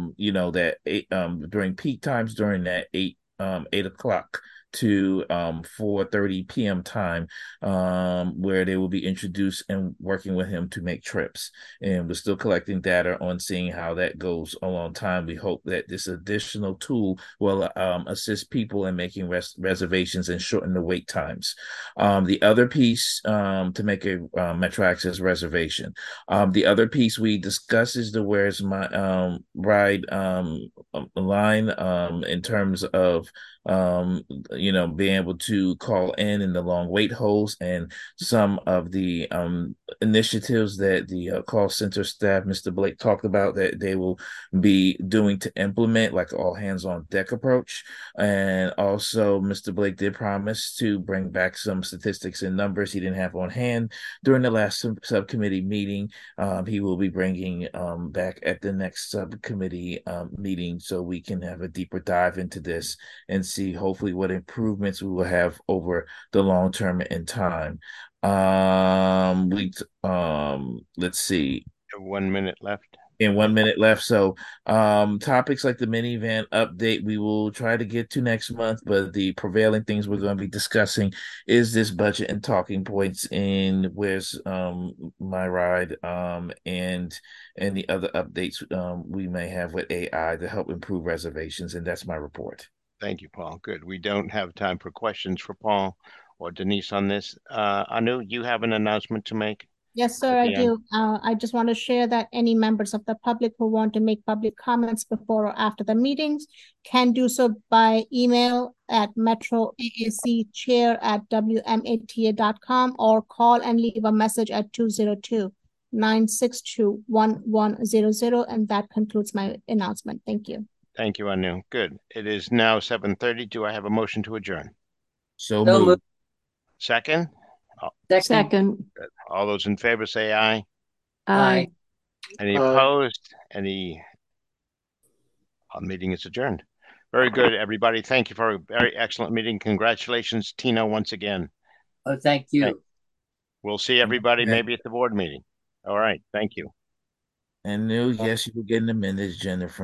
during peak times during that 8 o'clock to 4:30 p.m. time, where they will be introduced and working with him to make trips. And we're still collecting data on seeing how that goes a long time. We hope that this additional tool will assist people in making reservations and shorten the wait times. The other piece to make a Metro Access reservation. The other piece we discuss is the Where's My Ride line in terms of being able to call in the long wait holes, and some of the initiatives that the call center staff, Mr. Blake, talked about that they will be doing to implement, like all hands on deck approach. And also Mr. Blake did promise to bring back some statistics and numbers he didn't have on hand during the last subcommittee meeting. He will be bringing back at the next subcommittee meeting, so we can have a deeper dive into this and see hopefully what improvements we will have over the long term in time. Let's see. 1 minute left. And 1 minute left. So topics like the minivan update we will try to get to next month, but the prevailing things we're going to be discussing is this budget and talking points in Where's My Ride, and the other updates we may have with AI to help improve reservations. And that's my report. Thank you, Paul. Good. We don't have time for questions for Paul or Denise on this. Anu, you have an announcement to make? Yes, sir, I do. I just want to share that any members of the public who want to make public comments before or after the meetings can do so by email at metroaacchair@wmata.com or call and leave a message at 202-962-1100. And that concludes my announcement. Thank you. Thank you, Anu. Good. It is now 7:30. Do I have a motion to adjourn? So moved. Second? Second. All those in favor say aye. Aye. Any opposed? Any? Meeting is adjourned. Very good, everybody. Thank you for a very excellent meeting. Congratulations, Tino, once again. Oh, thank you. We'll see everybody maybe at the board meeting. All right. Thank you. And yes, you were getting the minutes, Jennifer.